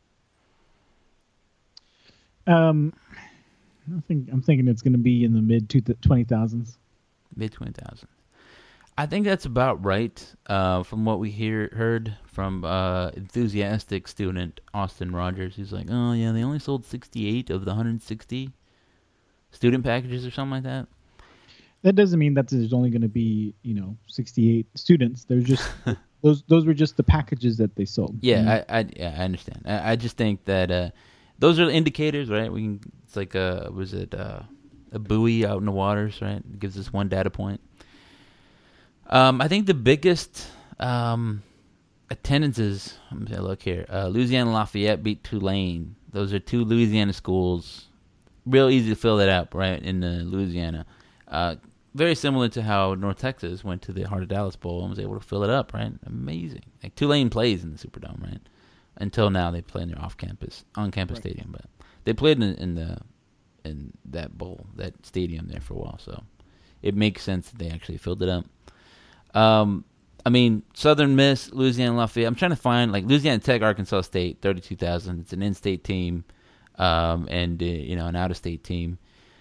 Um, I think I'm thinking it's going to be in the mid two twenty thousands. Mid twenty thousand. I think that's about right. Uh, from what we hear heard from uh, enthusiastic student Austin Rogers, he's like, "Oh yeah, they only sold sixty-eight of the one hundred sixty student packages or something like that." That doesn't mean that there's only going to be, you know, sixty-eight students. There's just those those were just the packages that they sold. Yeah, Mm-hmm. I, I yeah I understand. I, I just think that uh, those are the indicators, right? We can it's like a was it uh, a buoy out in the waters, right? It gives us one data point. Um, I think the biggest um, attendances. Let me look here. Uh, Louisiana Lafayette beat Tulane. Those are two Louisiana schools. Real easy to fill that up, right? In uh, Louisiana, uh, very similar to how North Texas went to the Heart of Dallas Bowl and was able to fill it up, right? Amazing. Like Tulane plays in the Superdome, right? Until now, they play in their off-campus, on-campus Right. stadium, but they played in, in the in that bowl, that stadium there for a while. So it makes sense that they actually filled it up. Um, I mean, Southern Miss, Louisiana Lafayette. I'm trying to find like Louisiana Tech, Arkansas State, thirty-two thousand. It's an in-state team, um, and uh, you know an out-of-state team.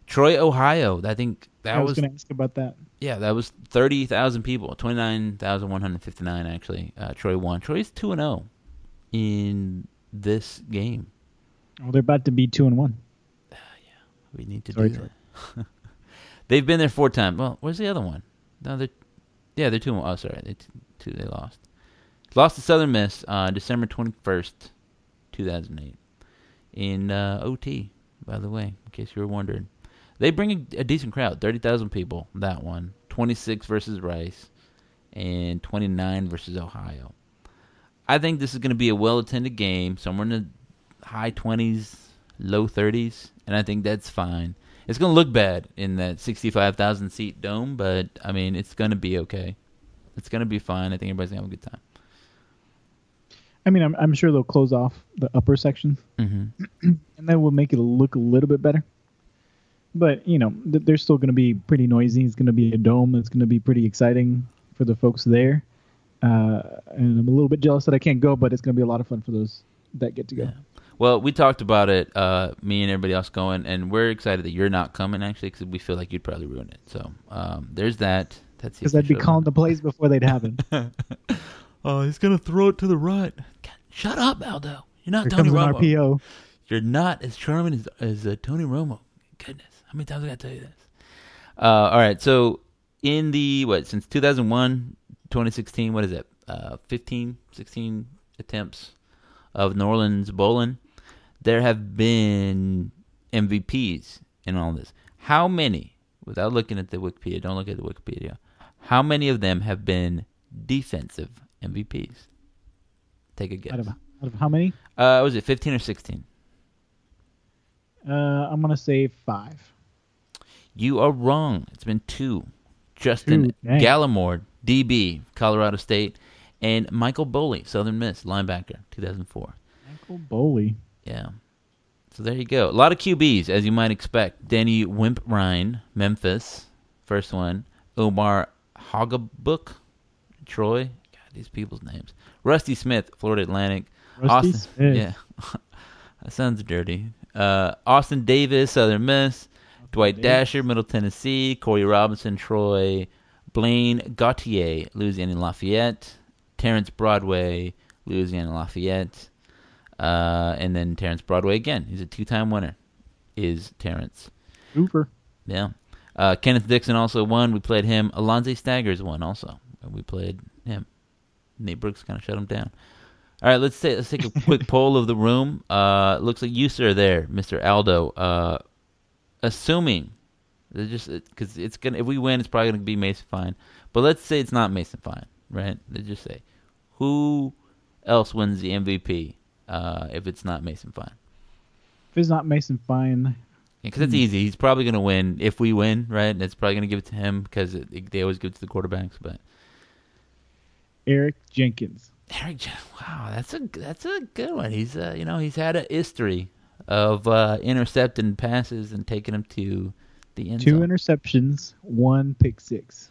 Troy, Ohio. I think that I was, was, going to ask about that. yeah, that was thirty thousand people, twenty-nine thousand one hundred fifty-nine actually. Uh, Troy won. Troy's two and zero in this game. Well, they're about to be two and one. Uh, yeah, we need to Sorry, do that. They've been there four times. Well, where's the other one? No, they're yeah, they're two and one. Oh, sorry, they t- two they lost. Lost to Southern Miss on December twenty-first, two thousand eight, in uh, O T. By the way, in case you were wondering. They bring a, a decent crowd, thirty thousand people, that one. twenty-six versus Rice, and twenty-nine versus Ohio. I think this is going to be a well-attended game, somewhere in the high twenties, low thirties, and I think that's fine. It's going to look bad in that sixty-five thousand seat dome, but, I mean, it's going to be okay. It's going to be fine. I think everybody's going to have a good time. I mean, I'm, I'm sure they'll close off the upper sections, Mm-hmm. and that will make it look a little bit better. But, you know, th- they're still going to be pretty noisy. It's going to be a dome. It's going to be pretty exciting for the folks there. Uh, and I'm a little bit jealous that I can't go, but it's going to be a lot of fun for those that get to go. Yeah. Well, we talked about it, uh, me and everybody else going, and we're excited that you're not coming, actually, because we feel like you'd probably ruin it. So um, there's that. That's Because I'd be calling the plays before they'd happen. Oh, he's going to throw it to the right. God, shut up, Aldo. You're not Here Tony comes an Romo. R P O. You're not as charming as, as uh, Tony Romo. Goodness. How many times I got to tell you this? Uh, all right. So in the, what, since two thousand one, twenty sixteen, what is it? Uh, fifteen, sixteen attempts of New Orleans bowling. There have been M V Ps in all this. How many, without looking at the Wikipedia, don't look at the Wikipedia, how many of them have been defensive M V Ps? Take a guess. Out of, out of how many? Uh, was it fifteen or sixteen? Uh, I'm going to say five. You are wrong. It's been two. Justin Two, dang. Gallimore, D B, Colorado State, and Michael Boley, Southern Miss, linebacker, two thousand four. Michael Boley. Yeah. So there you go. A lot of Q Bs, as you might expect. Danny Wimp-Ryan, Memphis, first one. Omar Hoggabook, Troy. God, these people's names. Rusty Smith, Florida Atlantic. Rusty Austin, Smith. Yeah. That sounds dirty. Uh, Austin Davis, Southern Miss. Dwight Davis. Dasher, Middle Tennessee. Corey Robinson, Troy. Blaine Gautier, Louisiana Lafayette. Terrence Broadway, Louisiana Lafayette. Uh, and then Terrence Broadway again. He's a two-time winner, is Terrence. Super. Yeah. Uh, Kenneth Dixon also won. We played him. Alonze Staggers won also. And we played him. Nate Brooks kind of shut him down. All right, let's, say, let's take a quick poll of the room. Uh, looks like you, sir, there, Mister Aldo. Uh, assuming, they're just because it's gonna, if we win, it's probably gonna be Mason Fine. But let's say it's not Mason Fine, right? Let's just say, who else wins the M V P uh, if it's not Mason Fine? If it's not Mason Fine, Because it's easy. He's probably gonna win if we win, right? And it's probably gonna give it to him because it, it, they always give it to the quarterbacks. But Eric Jenkins. Eric, Jen- wow, that's a that's a good one. He's uh, you know he's had a history of uh, intercepting passes and taking them to the end Two zone. interceptions, one pick six.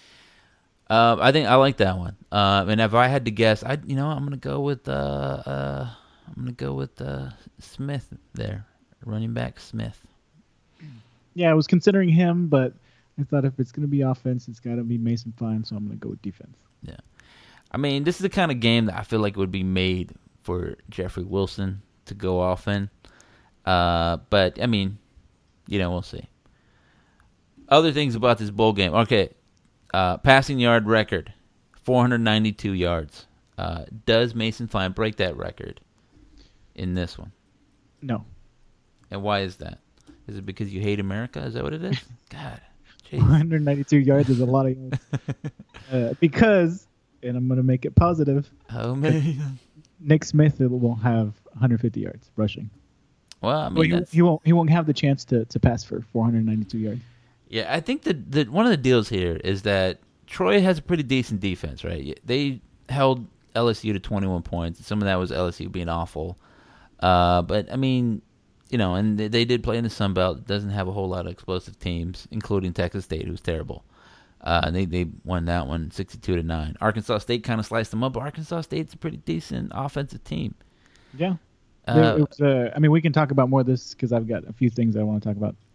Uh, I think I like that one. Uh, and if I had to guess, I you know I'm gonna go with uh, uh I'm gonna go with uh, Smith there, running back Smith. Yeah, I was considering him, but I thought if it's going to be offense, it's got to be Mason Fine, so I'm going to go with defense. Yeah, I mean this is the kind of game that I feel like would be made for Jeffrey Wilson to go off in. Uh, but I mean, you know, we'll see. Other things about this bowl game. Okay. Uh, passing yard record, four hundred ninety-two yards. Uh, does Mason Fine break that record in this one? No. And why is that? Is it because you hate America? Is that what it is? God, jeez. one hundred ninety-two yards is a lot of yards. uh, because, and I'm going to make it positive, Oh, man. Nick Smith will have one hundred fifty yards rushing. Well, I mean, Well, he, that's, he won't. He won't have the chance to, to pass for four hundred ninety-two yards. yeah, I think that, that one of the deals here is that Troy has a pretty decent defense, right? They held L S U to twenty-one points. Some of that was L S U being awful. Uh, but, I mean, you know, and they, they did play in the Sun Belt. It doesn't have a whole lot of explosive teams, including Texas State, who's terrible. Uh, and they, they won that one sixty-two to nine. Arkansas State kind of sliced them up, but Arkansas State's a pretty decent offensive team. Yeah. Uh, There- it was, uh, I mean, we can talk about more of this because I've got a few things I want to talk about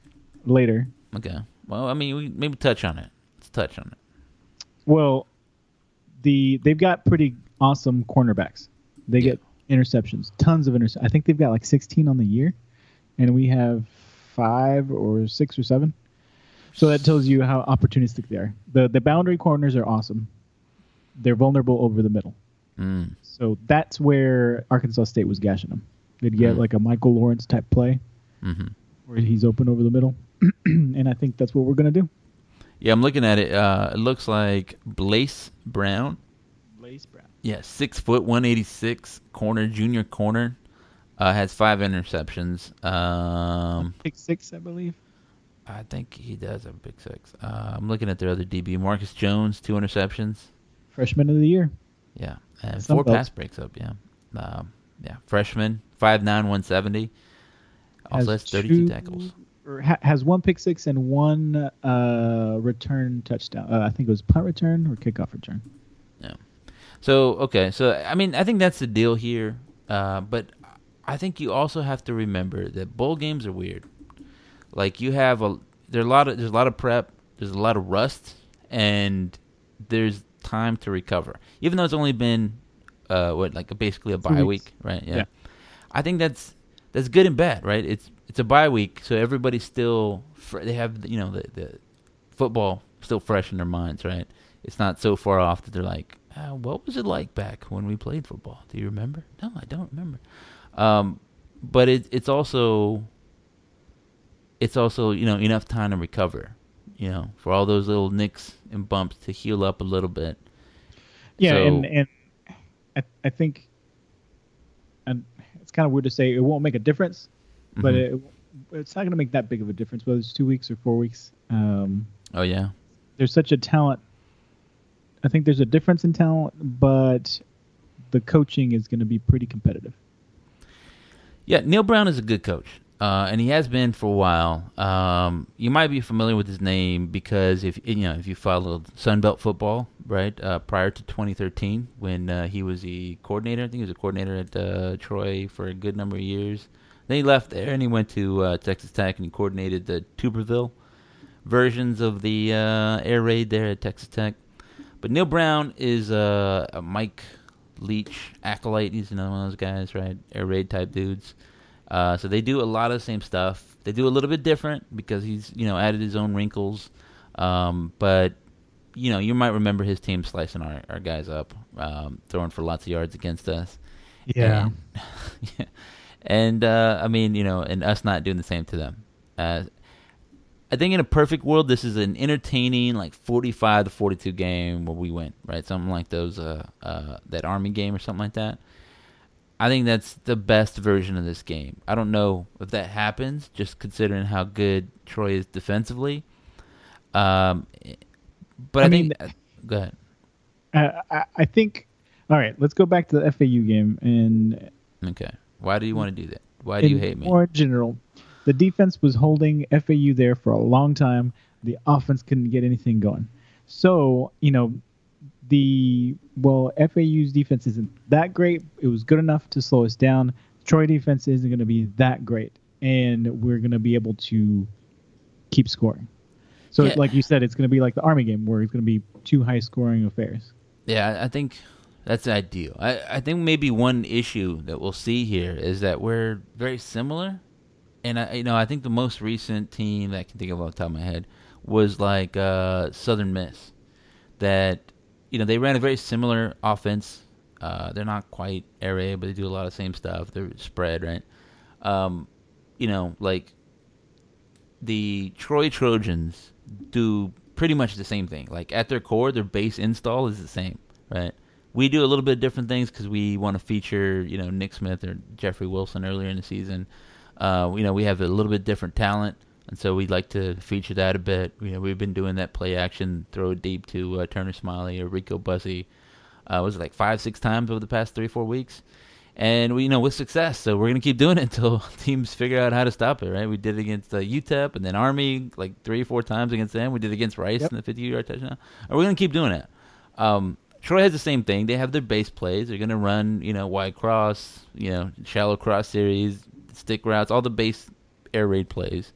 later. Okay. Well, I mean, we maybe touch on it. Let's touch on it. Well, the they've got pretty awesome cornerbacks. They Yeah. get interceptions, tons of interceptions. I think they've got like sixteen on the year, and we have five or six or seven. So that tells you how opportunistic they are. The the boundary corners are awesome. They're vulnerable over the middle. Mm. So that's where Arkansas State was gashing them. They'd get Mm. like a Michael Lawrence type play Mm-hmm. where he's open over the middle. And I think that's what we're going to do. Yeah, I'm looking at it. Uh, it looks like Blaise Brown. Blaise Brown. Yeah, six foot, one eighty-six, corner, junior corner. Uh, has five interceptions. Um, Pick six, I believe. I think he does have a big six. Uh, I'm looking at their other D B, Marcus Jones, two interceptions. Freshman of the year. Yeah, and Some four belts. pass breaks up. Yeah, um, yeah, freshman, five nine, one seventy. Also has thirty-two two- tackles. Or ha- has one pick six and one uh, return touchdown. Uh, I think it was punt return or kickoff return. Yeah. So okay, so I mean, I think that's the deal here. Uh, but I think you also have to remember that bowl games are weird. Like you have a there a lot of there's a lot of prep, there's a lot of rust, and there's time to recover. Even though it's only been uh, what like a, basically a Two bye weeks. week, right? Yeah. Yeah. I think that's that's good and bad, right? It's it's a bye week, so everybody's still fr- they have you know the the football still fresh in their minds, right? It's not so far off that they're like, uh, what was it like back when we played football? Do you remember? No, I don't remember. Um, but it, it's also it's also you know enough time to recover, you know, for all those little nicks and bumps to heal up a little bit. Yeah, So- and and I, I think, and it's kind of weird to say it won't make a difference, but Mhm. it, it's not going to make that big of a difference whether it's two weeks or four weeks. Um, Oh yeah, there's such a talent. I think there's a difference in talent, but the coaching is going to be pretty competitive. yeah. Neil Brown is a good coach, uh, and he has been for a while. Um, you might be familiar with his name because if you know if you followed Sunbelt football, right? Uh, prior to twenty thirteen, when uh, he was the coordinator, I think he was a coordinator at uh, Troy for a good number of years. Then he left there and he went to uh, Texas Tech and he coordinated the Tuberville versions of the uh, air raid there at Texas Tech. But Neil Brown is uh, a Mike Leach acolyte. He's another one of those guys, right? Air raid type dudes. Uh, so they do a lot of the same stuff. They do a little bit different because he's, you know, added his own wrinkles. Um, but, you know, you might remember his team slicing our, our guys up, um, throwing for lots of yards against us. Yeah. And, yeah. And uh, I mean, you know, and us not doing the same to them. Uh, I think in a perfect world, this is an entertaining, like forty-five to forty-two game where we win, right? Something like those, uh, uh, that Army game or something like that. I think that's the best version of this game. I don't know if that happens, just considering how good Troy is defensively. Um, but I, I mean, think, go ahead. Uh, I, I think. All right, let's go back to the F A U game and. Okay. Why do you want to do that? Why do you in hate me? More general, the defense was holding F A U there for a long time. The offense couldn't get anything going. So, you know, the well, F A U's defense isn't that great. It was good enough to slow us down. Troy defense isn't going to be that great, and we're going to be able to keep scoring. So, Yeah. like you said, it's going to be like the Army game where it's going to be two high-scoring affairs. Yeah, I think that's ideal. I, I think maybe one issue that we'll see here is that we're very similar. And, I, you know, I think the most recent team that I can think of off the top of my head was like uh, Southern Miss. That, you know, they ran a very similar offense. Uh, they're not quite air raid, but they do a lot of the same stuff. They're spread, right? Um, you know, like the Troy Trojans do pretty much the same thing. Like at their core, their base install is the same, right? We do a little bit of different things because we want to feature, you know, Nick Smith or Jeffrey Wilson earlier in the season. Uh, you know, we have a little bit different talent, and so we'd like to feature that a bit. You know, we've been doing that play action, throw it deep to uh, Turner Smiley or Rico Bussey. Uh, was it like five, six times over the past three, four weeks? And we, you know, with success. So we're gonna keep doing it until teams figure out how to stop it. Right? We did it against uh, U T E P and then Army like three or four times against them. We did it against Rice Yep. in the fifty-yard touchdown. And we're gonna keep doing it. Um, Troy has the same thing. They have their base plays. They're gonna run, you know, wide cross, you know, shallow cross series, stick routes, all the base air raid plays.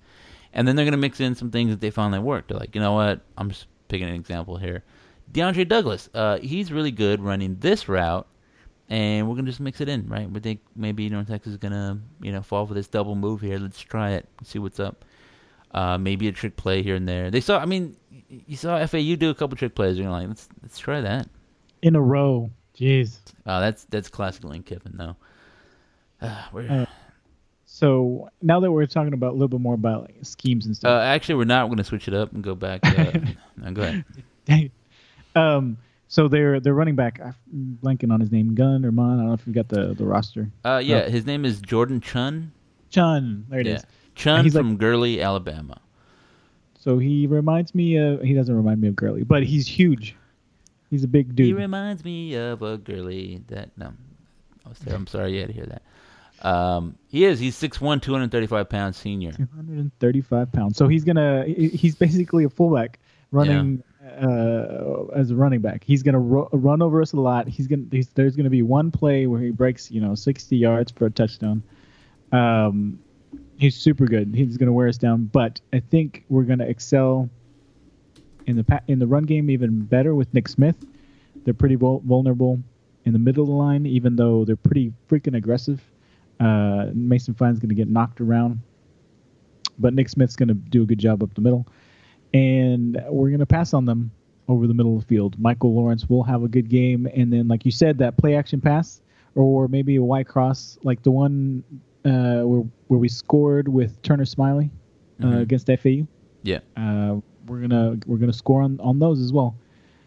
And then they're going to mix in some things that they found that work. They're like, you know what? I'm just picking an example here. DeAndre Douglas, uh, he's really good running this route, and we're going to just mix it in, right? We think maybe North Texas is going to, you know, fall for this double move here. Let's try it, see what's up. Uh, maybe a trick play here and there. They saw, I mean, you saw F A U do a couple trick plays, and you're like, let's let's try that. In a row. Jeez. Uh, that's that's classic Lane Kiffin, though. Uh, we're... Uh, so now that we're talking about a little bit more about like, schemes and stuff. Uh, actually, we're not. We're going to switch it up and go back. Uh, no, go ahead. um, so they're they're running back. I'm blanking on his name. Gunn or Mon. I don't know if you got the, the roster. Uh, yeah, oh. His name is Jordan Chun. Chun. There it yeah. is. Chun he's from like, Gurley, Alabama. So he reminds me of. He doesn't remind me of Gurley, but he's huge. He's a big dude. He reminds me of a Gurley. That no, I was there. I'm sorry you had to hear that. Um, he is. He's six one, two hundred thirty-five pounds senior. two hundred thirty-five pounds. So he's gonna. He's basically a fullback running yeah. uh, as a running back. He's gonna ro- run over us a lot. He's gonna. He's, there's gonna be one play where he breaks, you know, sixty yards for a touchdown. Um, he's super good. He's gonna wear us down. But I think we're gonna excel in the pa- in the run game even better with Nick Smith. They're pretty vul- vulnerable in the middle of the line, even though they're pretty freaking aggressive. Uh, Mason Fine's going to get knocked around, but Nick Smith's going to do a good job up the middle, and we're going to pass on them over the middle of the field. Michael Lawrence will have a good game, and then, like you said, that play action pass, or maybe a Y cross, like the one uh, where where we scored with Turner Smiley uh, mm-hmm. against F A U. Yeah, uh, we're gonna we're gonna score on, on those as well.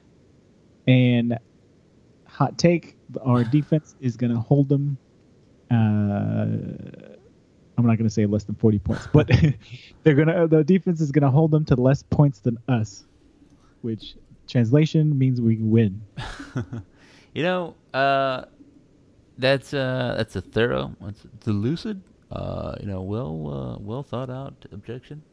And hot take, our defense is gonna hold them. Uh, I'm not going to say less than forty points, but they're gonna. The defense is going to hold them to less points than us, which translation means we win. you know, uh, that's uh, that's a thorough, it's a lucid, uh, you know, well, uh, well thought out objection.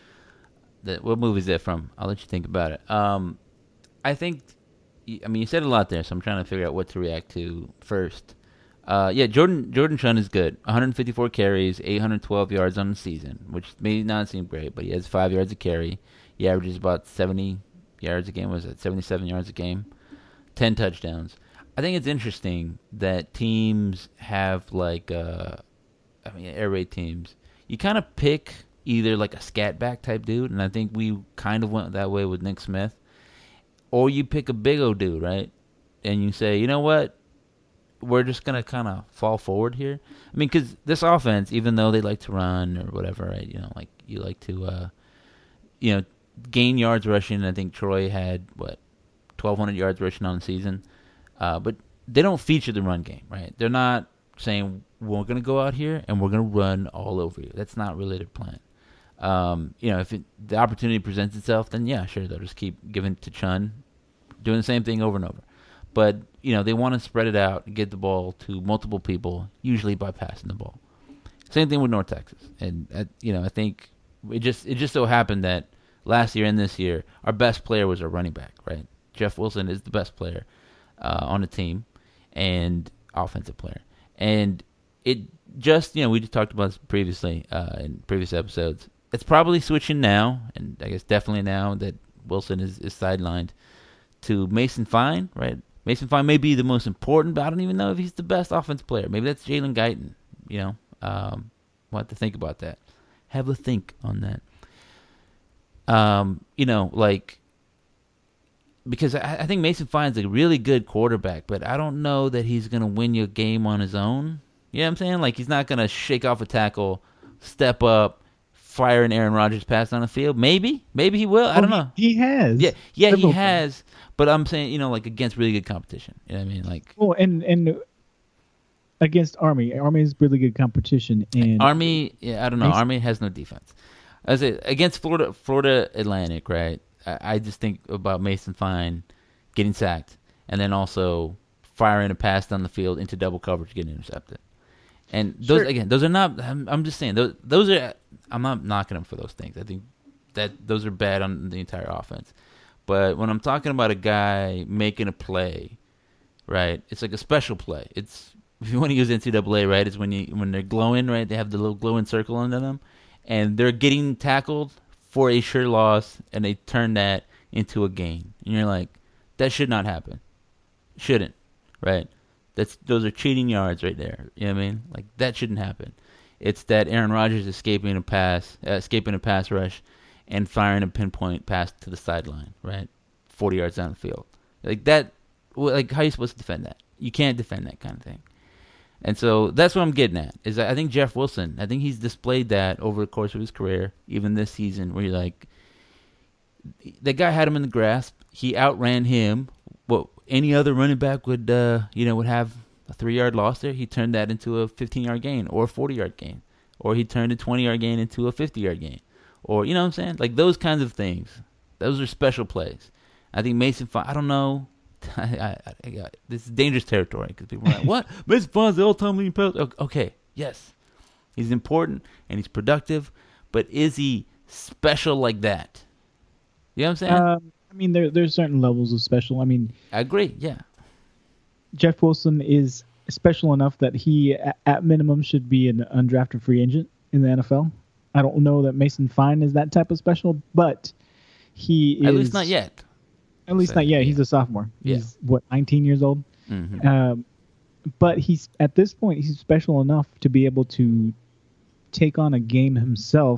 That what movie is that from? I'll let you think about it. Um, I think, I mean, you said a lot there, so I'm trying to figure out what to react to first. Uh, yeah, Jordan Jordan Chun is good. one hundred fifty-four carries, eight hundred twelve yards on the season, which may not seem great, but he has five yards a carry. He averages about seventy yards a game. Was it seventy-seven yards a game? ten touchdowns. I think it's interesting that teams have like, uh, I mean, air raid teams. You kind of pick either like a scat back type dude, and I think we kind of went that way with Nick Smith, or you pick a big old dude, right? And you say, you know what? We're just going to kind of fall forward here. I mean, because this offense, even though they like to run or whatever, right, you know, like you like to, uh, you know, gain yards rushing. I think Troy had, what, twelve hundred yards rushing on the season. Uh, but they don't feature the run game, right? They're not saying, we're going to go out here and we're going to run all over you. That's not really their plan. Um, you know, if it, the opportunity presents itself, then yeah, sure, they'll just keep giving it to Chun, doing the same thing over and over. But, you know, they want to spread it out and get the ball to multiple people, usually by passing the ball. Same thing with North Texas. And, uh, you know, I think it just it just so happened that last year and this year, our best player was our running back, right? Jeff Wilson is the best player uh, on the team and offensive player. And it just, you know, we just talked about this previously uh, in previous episodes. It's probably switching now, and I guess definitely now that Wilson is, is sidelined, to Mason Fine, right? Mason Fine may be the most important, but I don't even know if he's the best offensive player. Maybe that's Jalen Guyton, you know. Um, we'll have to think about that. Have a think on that. Um, you know, like, because I, I think Mason Fine's a really good quarterback, but I don't know that he's going to win you a game on his own. You know what I'm saying? Like, he's not going to shake off a tackle, step up, fire an Aaron Rodgers pass on the field. Maybe. Maybe he will. I don't know. He, he has. Yeah, yeah, he has. But I'm saying, you know, like against really good competition. You know what I mean? Like, well, and and against Army, Army is really good competition. And Army, yeah, I don't know. Army has no defense. I say against Florida, Florida Atlantic, right? I, I just think about Mason Fine getting sacked, and then also firing a pass down the field into double coverage, getting intercepted. And those sure. again, those are not. I'm, I'm just saying those. Those are. I'm not knocking them for those things. I think that those are bad on the entire offense. But when I'm talking about a guy making a play, right, it's like a special play. It's if you want to use N C double A, right, it's when you when they're glowing, right, they have the little glowing circle under them, and they're getting tackled for a sure loss, and they turn that into a gain. And you're like, that should not happen. Shouldn't, right? That's those are cheating yards right there. You know what I mean? Like, that shouldn't happen. It's that Aaron Rodgers escaping a pass, uh, escaping a pass rush, and firing a pinpoint pass to the sideline, right? forty yards down the field. Like that, like how are you supposed to defend that? You can't defend that kind of thing. And so that's what I'm getting at, is I think Jeff Wilson, I think he's displayed that over the course of his career, even this season, where you're like, that guy had him in the grasp. He outran him. What any other running back would, uh, you know, would have a three-yard loss there. He turned that into a fifteen-yard gain or a forty-yard gain. Or he turned a twenty-yard gain into a fifty-yard gain. Or, you know what I'm saying? Like those kinds of things. Those are special plays. I think Mason Fine, I don't know. I, I, I, I, this is dangerous territory because people are like, what? Mason Fine's the all-time leading pass. Okay, yes. He's important and he's productive, but is he special like that? You know what I'm saying? Um, I mean, there there's certain levels of special. I mean, I agree, yeah. Jeff Wilson is special enough that he, at minimum, should be an undrafted free agent in the N F L. I don't know that Mason Fine is that type of special, but he is... At least not yet. At least So, not yet. yeah. He's a sophomore. Yeah. He's, what, nineteen years old? Mm-hmm. Um, but he's at this point, he's special enough to be able to take on a game himself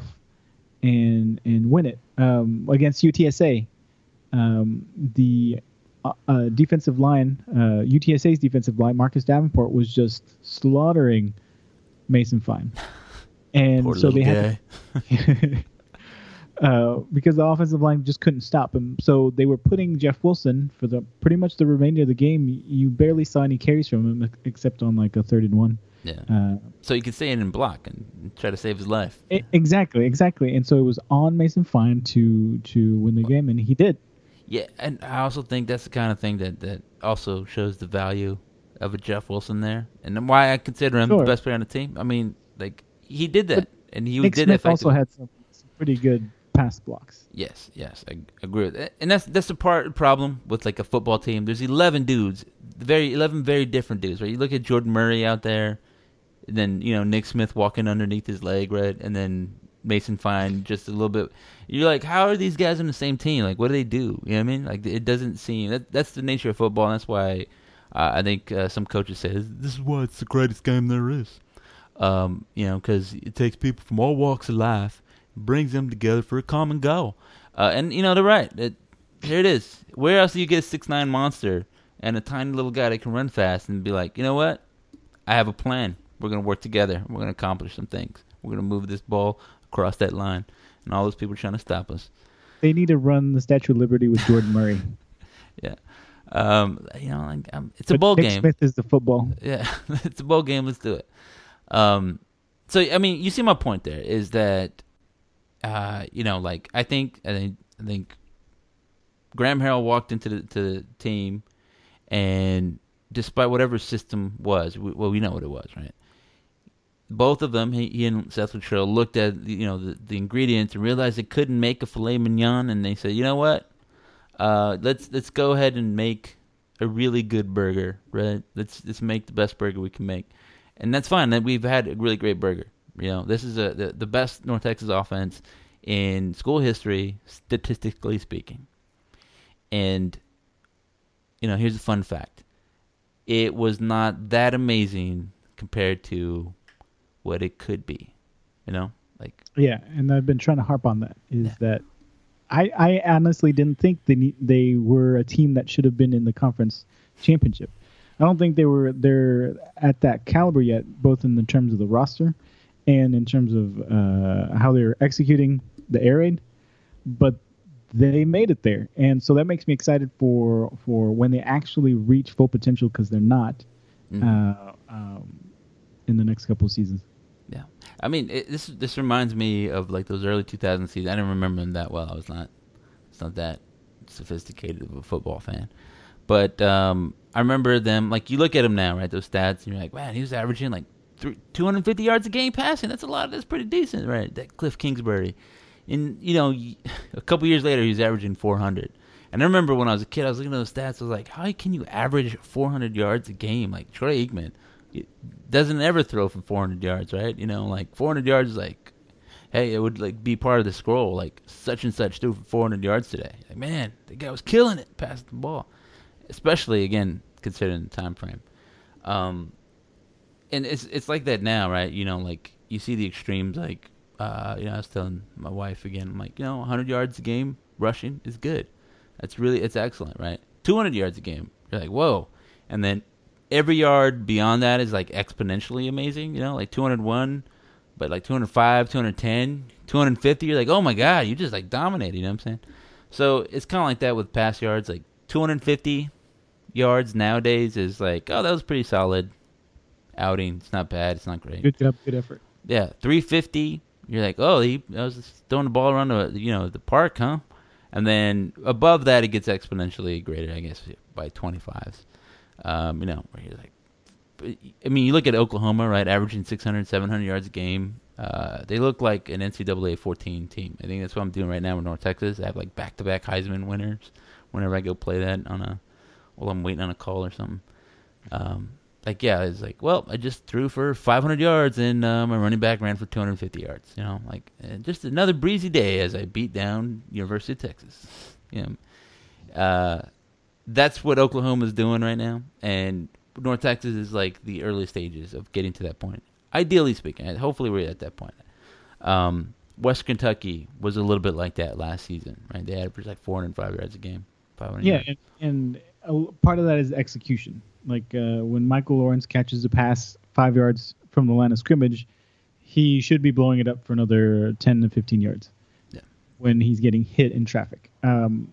and and win it. Um, against U T S A, um, the uh, uh, defensive line, uh, U T S A's defensive line, Marcus Davenport, was just slaughtering Mason Fine. And Poor so they little had to, uh, because the offensive line just couldn't stop him. So they were putting Jeff Wilson for the pretty much the remainder of the game. You barely saw any carries from him except on like a third and one. Yeah. Uh, So you could stay in and block and try to save his life. e- exactly, exactly. And so it was on Mason Fine to to win the game, and he did. Yeah, and I also think that's the kind of thing that, that also shows the value of a Jeff Wilson there, and then why I consider him Sure. the best player on the team. I mean, like he did that, But and he Nick did it Smith effectively. also had some, some pretty good pass blocks. Yes, yes, I agree with that. And that's that's the part problem with like a football team. There's eleven dudes, very eleven very different dudes, right? You look at Jordan Murray out there, and then you know Nick Smith walking underneath his leg, right? And then Mason Fine just a little bit. You're like, how are these guys on the same team? Like, what do they do? You know what I mean? Like, it doesn't seem that that's the nature of football, and that's why uh, I think uh, some coaches say this is why it's the greatest game there is. Um, you know, because it takes people from all walks of life, brings them together for a common goal. Uh, and you know, they're right. It, here it is. Where else do you get a six nine monster and a tiny little guy that can run fast and be like, you know what? I have a plan. We're going to work together. We're going to accomplish some things. We're going to move this ball across that line. And all those people are trying to stop us. They need to run the Statue of Liberty with Jordan Murray. Yeah. Um, you know, like, um, it's a But bowl Nick game. Smith is the football. Yeah, it's a bowl game. Let's do it. Um, so I mean, you see my point there is that, uh, you know, like I think I think I think Graham Harrell walked into the to the team, and despite whatever system was, we, well, we know what it was, right? Both of them, he, he and Seth Luttrell, looked at you know the, the ingredients and realized they couldn't make a filet mignon, and they said, you know what, uh, let's let's go ahead and make a really good burger, right? Let's let's make the best burger we can make, and that's fine. That we've had a really great burger. You know, this is a the, the best North Texas offense in school history, statistically speaking. And you know, here's a fun fact: it was not that amazing compared to what it could be. You know, like Yeah, and I've been trying to harp on that. Is Yeah. that I, I honestly didn't think they ne- they were a team that should have been in the conference championship. I don't think they were they're at that caliber yet, both in the terms of the roster and in terms of uh, how they're executing the air raid. But they made it there, and so that makes me excited for for when they actually reach full potential, because they're not mhm. uh, um, in the next couple of seasons. Yeah, I mean, it, this this reminds me of like those early two thousand seasons. I didn't remember them that well. I was not, it's not that sophisticated of a football fan, but um, I remember them. Like you look at them now, right? Those stats, and you're like, man, he was averaging like three, two hundred fifty yards a game passing. That's a lot. That's pretty decent, right? That Cliff Kingsbury, and you know, a couple years later, he was averaging four hundred. And I remember when I was a kid, I was looking at those stats. I was like, how can you average four hundred yards a game? Like Troy Aikman doesn't ever throw for four hundred yards, right? You know, like four hundred yards is like, hey, it would like be part of the scroll, like such and such threw for four hundred yards today. Like, man, the guy was killing it, passing the ball, especially again considering the time frame. Um, and it's it's like that now, right? You know, like you see the extremes. Like, uh, you know, I was telling my wife again, I'm like, you know, one hundred yards a game rushing is good. That's really it's excellent, right? two hundred yards a game, you're like, whoa, and then every yard beyond that is like exponentially amazing. You know, like two hundred one. But like two hundred five, two hundred ten, two hundred fifty, you're like, oh my God, you just like dominated, you know what I'm saying? So it's kind of like that with pass yards. Like two hundred fifty yards nowadays is like, oh, that was pretty solid outing. It's not bad. It's not great. Good job, good effort. Yeah, three fifty, you're like, oh, he I was just throwing the ball around the, you know, the park, huh? And then above that, it gets exponentially graded, I guess, by twenty-fives. Um, you know, where you're like, I mean, you look at Oklahoma, right, averaging six hundred, seven hundred yards a game. Uh, they look like an N C double A fourteen team. I think that's what I'm doing right now with North Texas. I have like back-to-back Heisman winners whenever I go play that on a, while I'm waiting on a call or something. Um, like, yeah, it's like, well, I just threw for five hundred yards and uh, my running back ran for two hundred fifty yards. You know, like uh, just another breezy day as I beat down University of Texas. You know, uh, that's what Oklahoma's doing right now, and North Texas is like the early stages of getting to that point. Ideally speaking, hopefully we're at that point. Um, West Kentucky was a little bit like that last season, right? They averaged like four hundred five yards a game. five hundred Yeah, yards. and, and a, part of that is execution. Like uh, when Michael Lawrence catches a pass five yards from the line of scrimmage, he should be blowing it up for another ten to fifteen yards. Yeah. When he's getting hit in traffic. Um,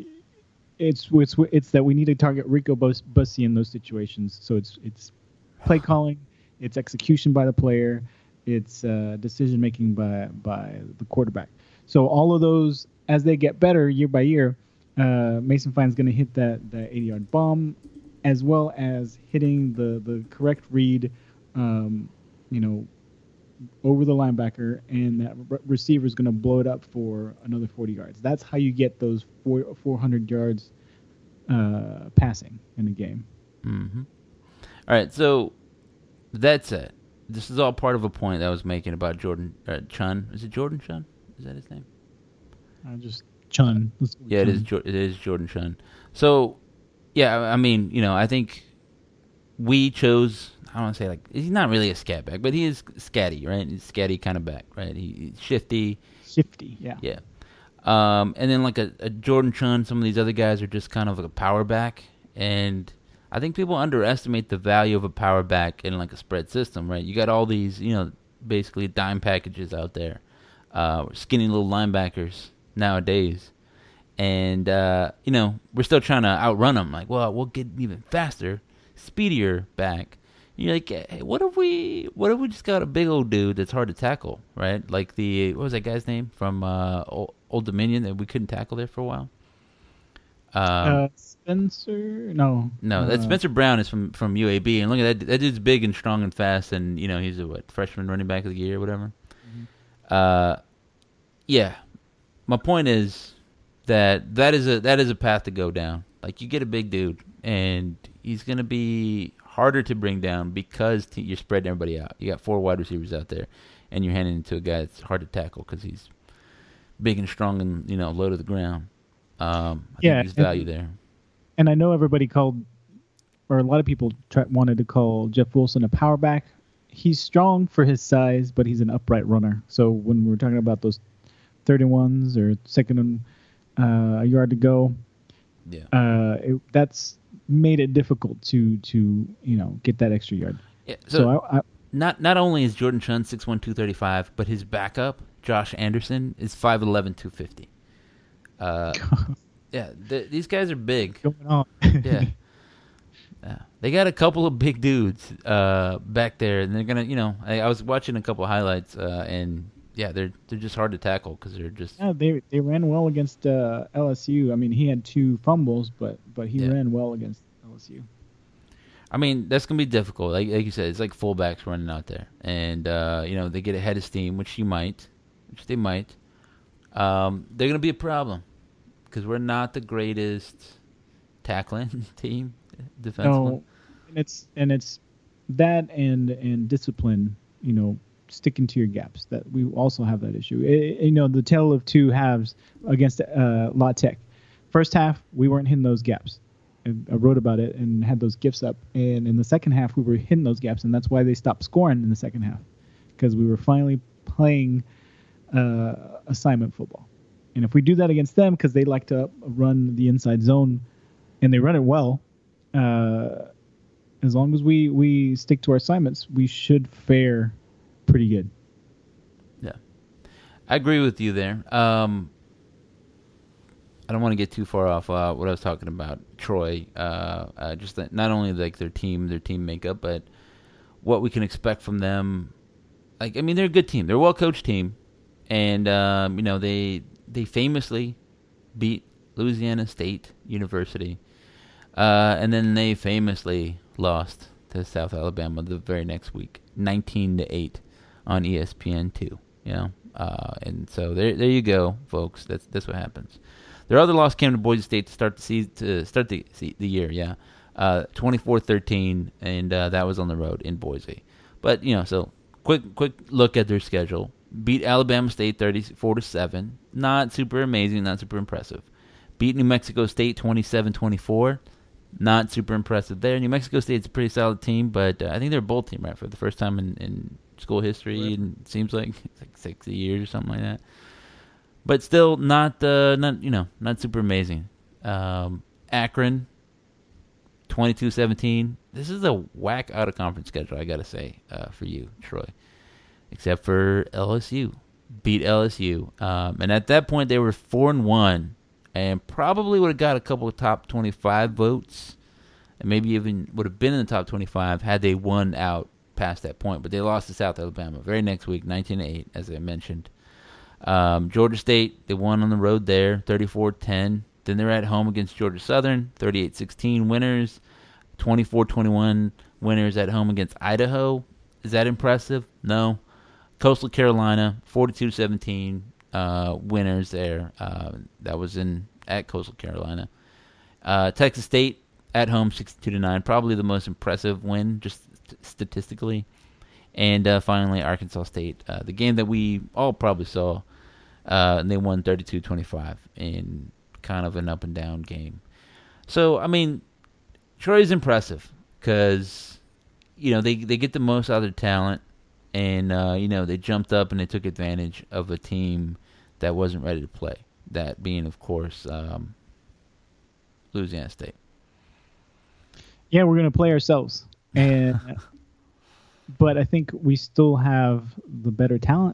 It's, it's it's that we need to target Rico Bus- Bussey in those situations. So it's it's play calling, it's execution by the player, it's uh, decision making by by the quarterback. So all of those, as they get better year by year, uh, Mason Fine's going to hit that that eighty yard bomb, as well as hitting the the correct read, um, you know, over the linebacker, and that re- receiver is going to blow it up for another forty yards. That's how you get those four, four hundred yards uh, passing in a game. Mm-hmm. All right, so that's it. This is all part of a point that I was making about Jordan uh, Chun. Is it Jordan Chun? Is that his name? Uh, just Chun. Uh, yeah, Chun. it is. Jo- it is Jordan Chun. So, yeah, I mean, you know, I think we chose. I don't want to say like he's not really a scat back, but he is scatty, right? He's scatty kind of back, right? He, he's shifty. Shifty, yeah. Yeah. Um, and then like a, a Jordan Chun, some of these other guys are just kind of like a power back, and I think people underestimate the value of a power back in like a spread system, right? You got all these, you know, basically dime packages out there, uh, skinny little linebackers nowadays, and uh, you know we're still trying to outrun them. Like, well, we'll get even faster, speedier back. You're like, hey, what if we, what if we just got a big old dude that's hard to tackle, right? Like the, what was that guy's name from uh, Old, Old Dominion that we couldn't tackle there for a while? Um, uh, Spencer? No. no, uh, that Spencer Brown is from, from U A B, and look at that, that dude's big and strong and fast, and you know he's a what freshman running back of the year or whatever. Mm-hmm. Uh, yeah, my point is that that is a that is a path to go down. Like you get a big dude, and he's gonna be harder to bring down because t- you're spreading everybody out. You got four wide receivers out there, and you're handing it to a guy that's hard to tackle because he's big and strong and you know low to the ground. Um, I yeah, think there's value and, there. And I know everybody called, or a lot of people try, wanted to call Jeff Wilson a power back. He's strong for his size, but he's an upright runner. So when we're talking about those thirty-ones or second and uh, a yard to go, yeah, uh, it, that's made it difficult to to you know get that extra yard. Yeah, so, so I, I, not not only is Jordan Chun six one, two thirty-five, but his backup Josh Anderson is five eleven, two fifty. Uh, yeah, th- these guys are big. Going on. yeah. yeah, they got a couple of big dudes uh, back there, and they're gonna, you know, I, I was watching a couple of highlights, uh, and yeah, they're they're just hard to tackle because they're just. Yeah, they they ran well against uh, L S U. I mean, he had two fumbles, but but he yeah. ran well against L S U. I mean, that's gonna be difficult. Like, like you said, it's like fullbacks running out there, and uh, you know they get ahead of steam, which you might, which they might. Um, they're gonna be a problem because we're not the greatest tackling team defensively. No, and it's and it's that and and discipline. You know, sticking to your gaps. That we also have that issue. It, you know, the tale of two halves against uh, La Tech. First half, we weren't hitting those gaps. And I wrote about it and had those gifs up. And in the second half, we were hitting those gaps, and that's why they stopped scoring in the second half, because we were finally playing uh, assignment football. And if we do that against them, because they like to run the inside zone, and they run it well, uh, as long as we, we stick to our assignments, we should fare pretty good. Yeah, I agree with you there. Um, I don't want to get too far off uh, what I was talking about. Troy, uh, uh, just that not only like their team, their team makeup, but what we can expect from them. Like, I mean, they're a good team. They're a well-coached team, and um, you know they they famously beat Louisiana State University, uh, and then they famously lost to South Alabama the very next week, nineteen to eight, on E S P N two. You know, uh, and so there there you go, folks. That's that's what happens. Their other loss came to Boise State to start the season, to start the the year, yeah, uh, twenty-four thirteen, and uh, that was on the road in Boise. But you know, so quick quick look at their schedule: beat Alabama State thirty-four to seven, not super amazing, not super impressive. Beat New Mexico State twenty-seven twenty-four, not super impressive there. New Mexico State's a pretty solid team, but uh, I think they're a bowl team, right, for the first time in, in school history, right. And it seems like it's like sixty years or something like that. But still, not uh, not you know, not super amazing. Um, Akron, twenty-two seventeen. This is a whack out of conference schedule, I gotta say, uh, for you, Troy. Except for L S U, beat L S U, um, and at that point they were four and one, and probably would have got a couple of top twenty-five votes, and maybe even would have been in the top twenty-five had they won out past that point. But they lost to South Alabama very next week, nineteen to eight, as I mentioned. Um, Georgia State, they won on the road there, thirty-four ten. Then they're at home against Georgia Southern, thirty-eight sixteen winners. twenty-four twenty-one winners at home against Idaho. Is that impressive? No. Coastal Carolina, forty-two seventeen uh, winners there. Uh, that was in at Coastal Carolina. Uh, Texas State at home, sixty-two to nine. Probably the most impressive win, just st- statistically. And uh, finally, Arkansas State, uh, the game that we all probably saw, uh, and they won thirty-two twenty-five in kind of an up-and-down game. So, I mean, Troy's impressive because, you know, they, they get the most out of their talent, and, uh, you know, they jumped up and they took advantage of a team that wasn't ready to play, that being, of course, um, Louisiana State. Yeah, we're going to play ourselves. And... But I think we still have the better talent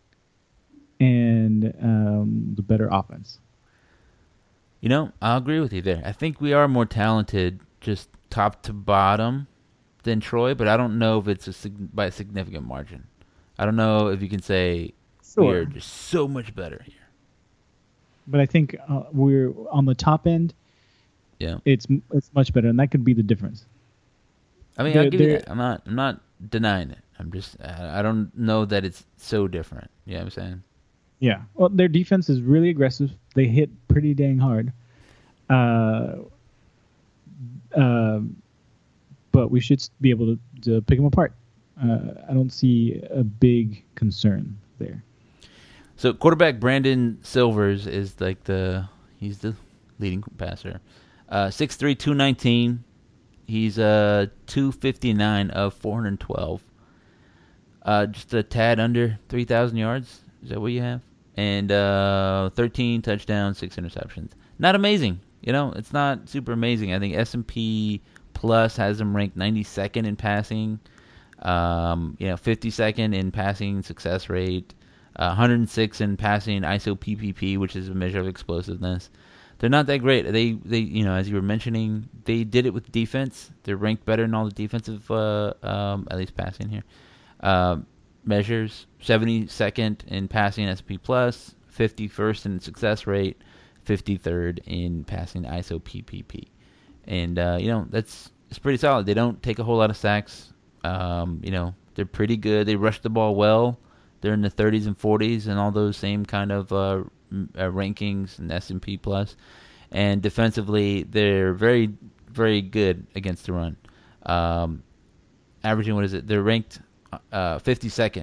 and um, the better offense. You know, I'll agree with you there. I think we are more talented just top to bottom than Troy, but I don't know if it's a, by a significant margin. I don't know if you can say sure. We're just so much better here. But I think uh, we're on the top end. Yeah, it's it's much better, and that could be the difference. I mean, I'll give you that. I'm not. I'm not denying it. I'm just. I don't know that it's so different. You know what I'm saying? Yeah. Well, their defense is really aggressive. They hit pretty dang hard. Uh. Uh. But we should be able to, to pick them apart. Uh, I don't see a big concern there. So quarterback Brandon Silvers is like the. He's the leading passer. Uh, six three, two nineteen. He's uh two fifty-nine of four hundred twelve. Uh, just a tad under three thousand yards. Is that what you have? And uh, thirteen touchdowns, six interceptions. Not amazing. You know, it's not super amazing. I think S and P Plus has him ranked ninety-second in passing. Um, you know, fifty-second in passing success rate. Uh, one hundred six in passing I S O P P P, which is a measure of explosiveness. They're not that great. They, they, you know, as you were mentioning, they did it with defense. They're ranked better in all the defensive, uh, um, at least passing here, uh, measures. seventy-second in passing S P plus, fifty-first in success rate, fifty-third in passing I S O P P P, and uh, you know that's it's pretty solid. They don't take a whole lot of sacks. Um, you know they're pretty good. They rush the ball well. They're in the thirties and forties and all those same kind of uh, uh, rankings and S and P plus. And defensively, they're very, very good against the run. Um, averaging, what is it? They're ranked uh, fifty-second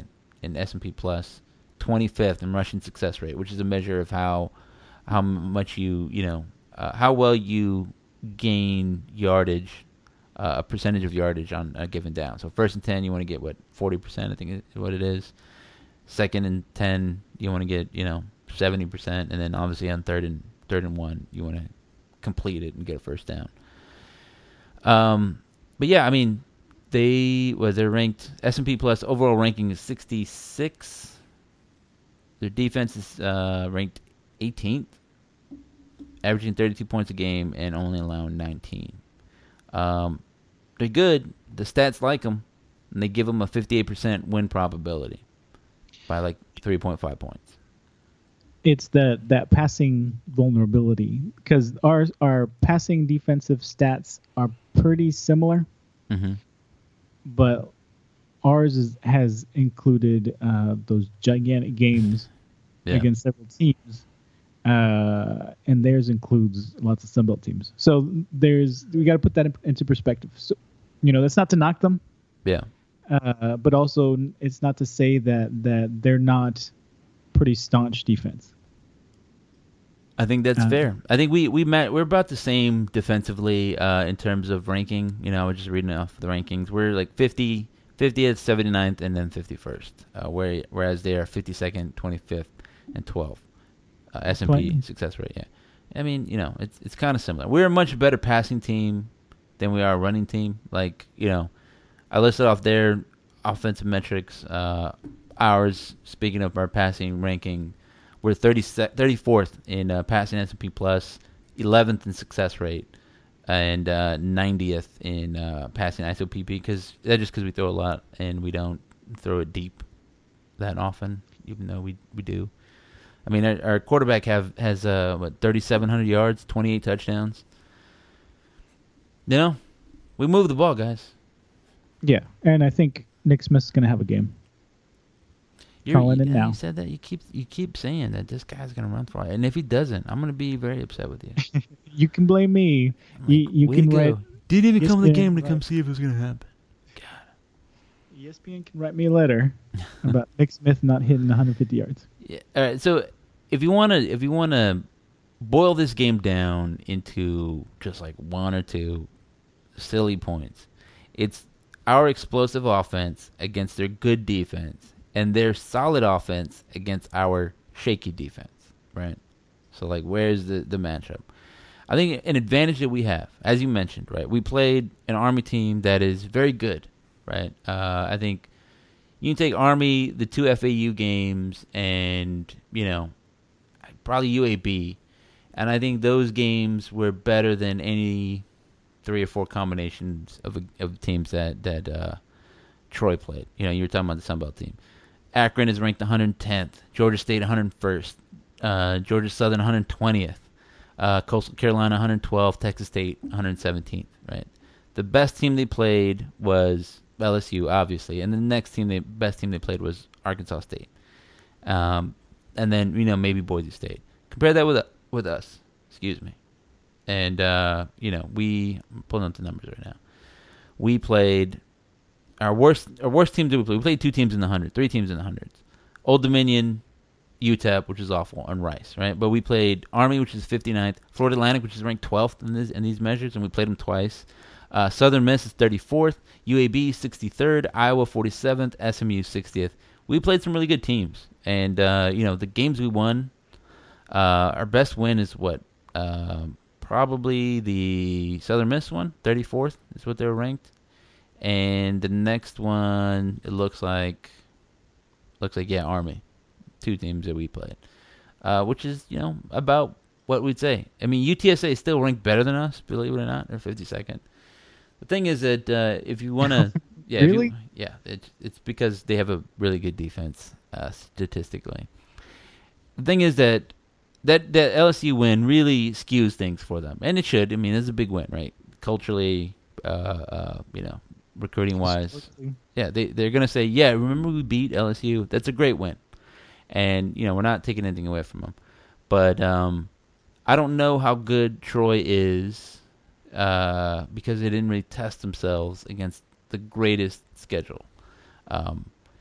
in S and P Plus, twenty-fifth in rushing success rate, which is a measure of how how much you you know uh, how well you gain yardage, uh, a percentage of yardage on a given down. So first and ten, you want to get what forty percent, I think is what it is. Second and ten, you want to get you know seventy percent, and then obviously on third and third and one, you want to complete it and get a first down. Um, but yeah, I mean, they was they're ranked S and P Plus overall ranking is sixty-six. Their defense is uh, ranked eighteenth, averaging thirty-two points a game and only allowing nineteen. Um, they're good. The stats like them, and they give them a fifty-eight percent win probability by like three point five points. It's that that passing vulnerability, because our our passing defensive stats are pretty similar, mm-hmm. but ours is, has included uh, those gigantic games yeah. against several teams, uh, and theirs includes lots of Sunbelt teams. So there's we got to put that in, into perspective. So, you know, that's not to knock them, yeah, uh, but also it's not to say that that they're not pretty staunch defense. I think that's uh, fair. I think we we met. We're about the same defensively uh, in terms of ranking. You know, I was just reading off the rankings. We're like fifty, fiftieth, seventy-ninth, and then fifty-first. Uh, where, whereas they are fifty-second, twenty-fifth, and twelfth. Uh, S and P success rate. Yeah, I mean, you know, it's it's kind of similar. We're a much better passing team than we are a running team. Like, you know, I listed off their offensive metrics. Uh, ours, speaking of our passing ranking, we're thirty-fourth in uh, passing S and P Plus, eleventh in success rate, and uh, ninetieth in uh, passing I S O P P. Because that's just because we throw a lot and we don't throw it deep that often, even though we we do. I mean, our, our quarterback have has uh, what thirty-seven hundred yards, twenty-eight touchdowns. You know, we move the ball, guys. Yeah, and I think Nick Smith's going to have a game. You're, Calling you, it now. You said that you keep you keep saying that this guy's going to run for it, and if he doesn't, I'm going to be very upset with you. You can blame me. Like, you you can write. Didn't even E S P N come to the game to right. come see if it was going to happen. God. E S P N can write me a letter about Nick Smith not hitting one hundred fifty yards. Yeah. All right. So if you want to, if you want to boil this game down into just like one or two silly points, it's our explosive offense against their good defense, and their solid offense against our shaky defense, right? So, like, where's the, the matchup? I think an advantage that we have, as you mentioned, right? We played an Army team that is very good, right? Uh, I think you can take Army, the two F A U games, and, you know, probably U A B, and I think those games were better than any three or four combinations of of teams that, that uh, Troy played. You know, you were talking about the Sun Belt team. Akron is ranked one hundred tenth. Georgia State one hundred first. Uh, Georgia Southern one hundred twentieth. Uh, Coastal Carolina one hundred twelfth. Texas State one hundred seventeenth. Right. The best team they played was L S U, obviously, and the next team, the best team they played was Arkansas State. Um, and then you know maybe Boise State. Compare that with with us. Excuse me. And uh, you know we I'm pulling up the numbers right now. We played. Our worst, our worst teams that we played. We played two teams in the hundreds, three teams in the hundreds. Old Dominion, U T E P, which is awful, and Rice, right? But we played Army, which is fifty-ninth, Florida Atlantic, which is ranked twelfth in, this, in these measures, and we played them twice. Uh, Southern Miss is thirty-fourth, U A B sixty-third, Iowa forty-seventh, S M U sixtieth. We played some really good teams, and uh, you know the games we won. Uh, our best win is what? Uh, probably the Southern Miss one, thirty-fourth is what they were ranked. And the next one, it looks like, looks like yeah, Army, two teams that we played, uh, which is you know about what we'd say. I mean, U T S A is still ranked better than us, believe it or not. They're fifty-second. The thing is that uh, if you want to, yeah, really, if you, yeah, it's it's because they have a really good defense uh, statistically. The thing is that that that L S U win really skews things for them, and it should. I mean, it's a big win, right? Culturally, uh, uh, you know. Recruiting wise, yeah, they they're gonna say, yeah, remember we beat L S U? That's a great win, and you know we're not taking anything away from them. But um, I don't know how good Troy is uh, because they didn't really test themselves against the greatest schedule. Um,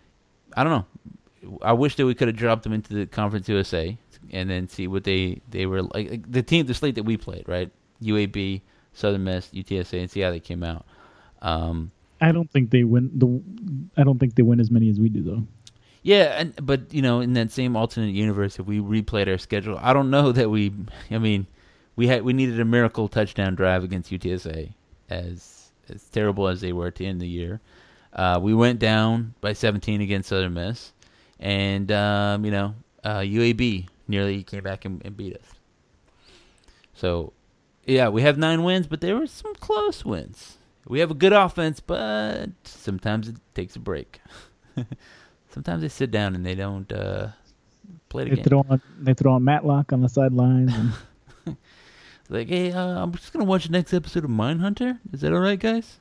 I don't know. I wish that we could have dropped them into the Conference U S A and then see what they, they were like, like. The team, the slate that we played, right? U A B, Southern Miss, U T S A, and see how they came out. Um, I don't think they win the. I don't think they win as many as we do, though. Yeah, and but you know, in that same alternate universe, if we replayed our schedule, I don't know that we. I mean, we had we needed a miracle touchdown drive against U T S A, as as terrible as they were at the end of the year. Uh, we went down by seventeen against Southern Miss, and um, you know, uh, U A B nearly came back and, and beat us. So, yeah, we have nine wins, but there were some close wins. We have a good offense, but sometimes it takes a break. Sometimes they sit down and they don't uh, play the they game. Throw on, they throw on Matlock on the sidelines. And like, hey, uh, I'm just going to watch the next episode of Mindhunter. Is that all right, guys?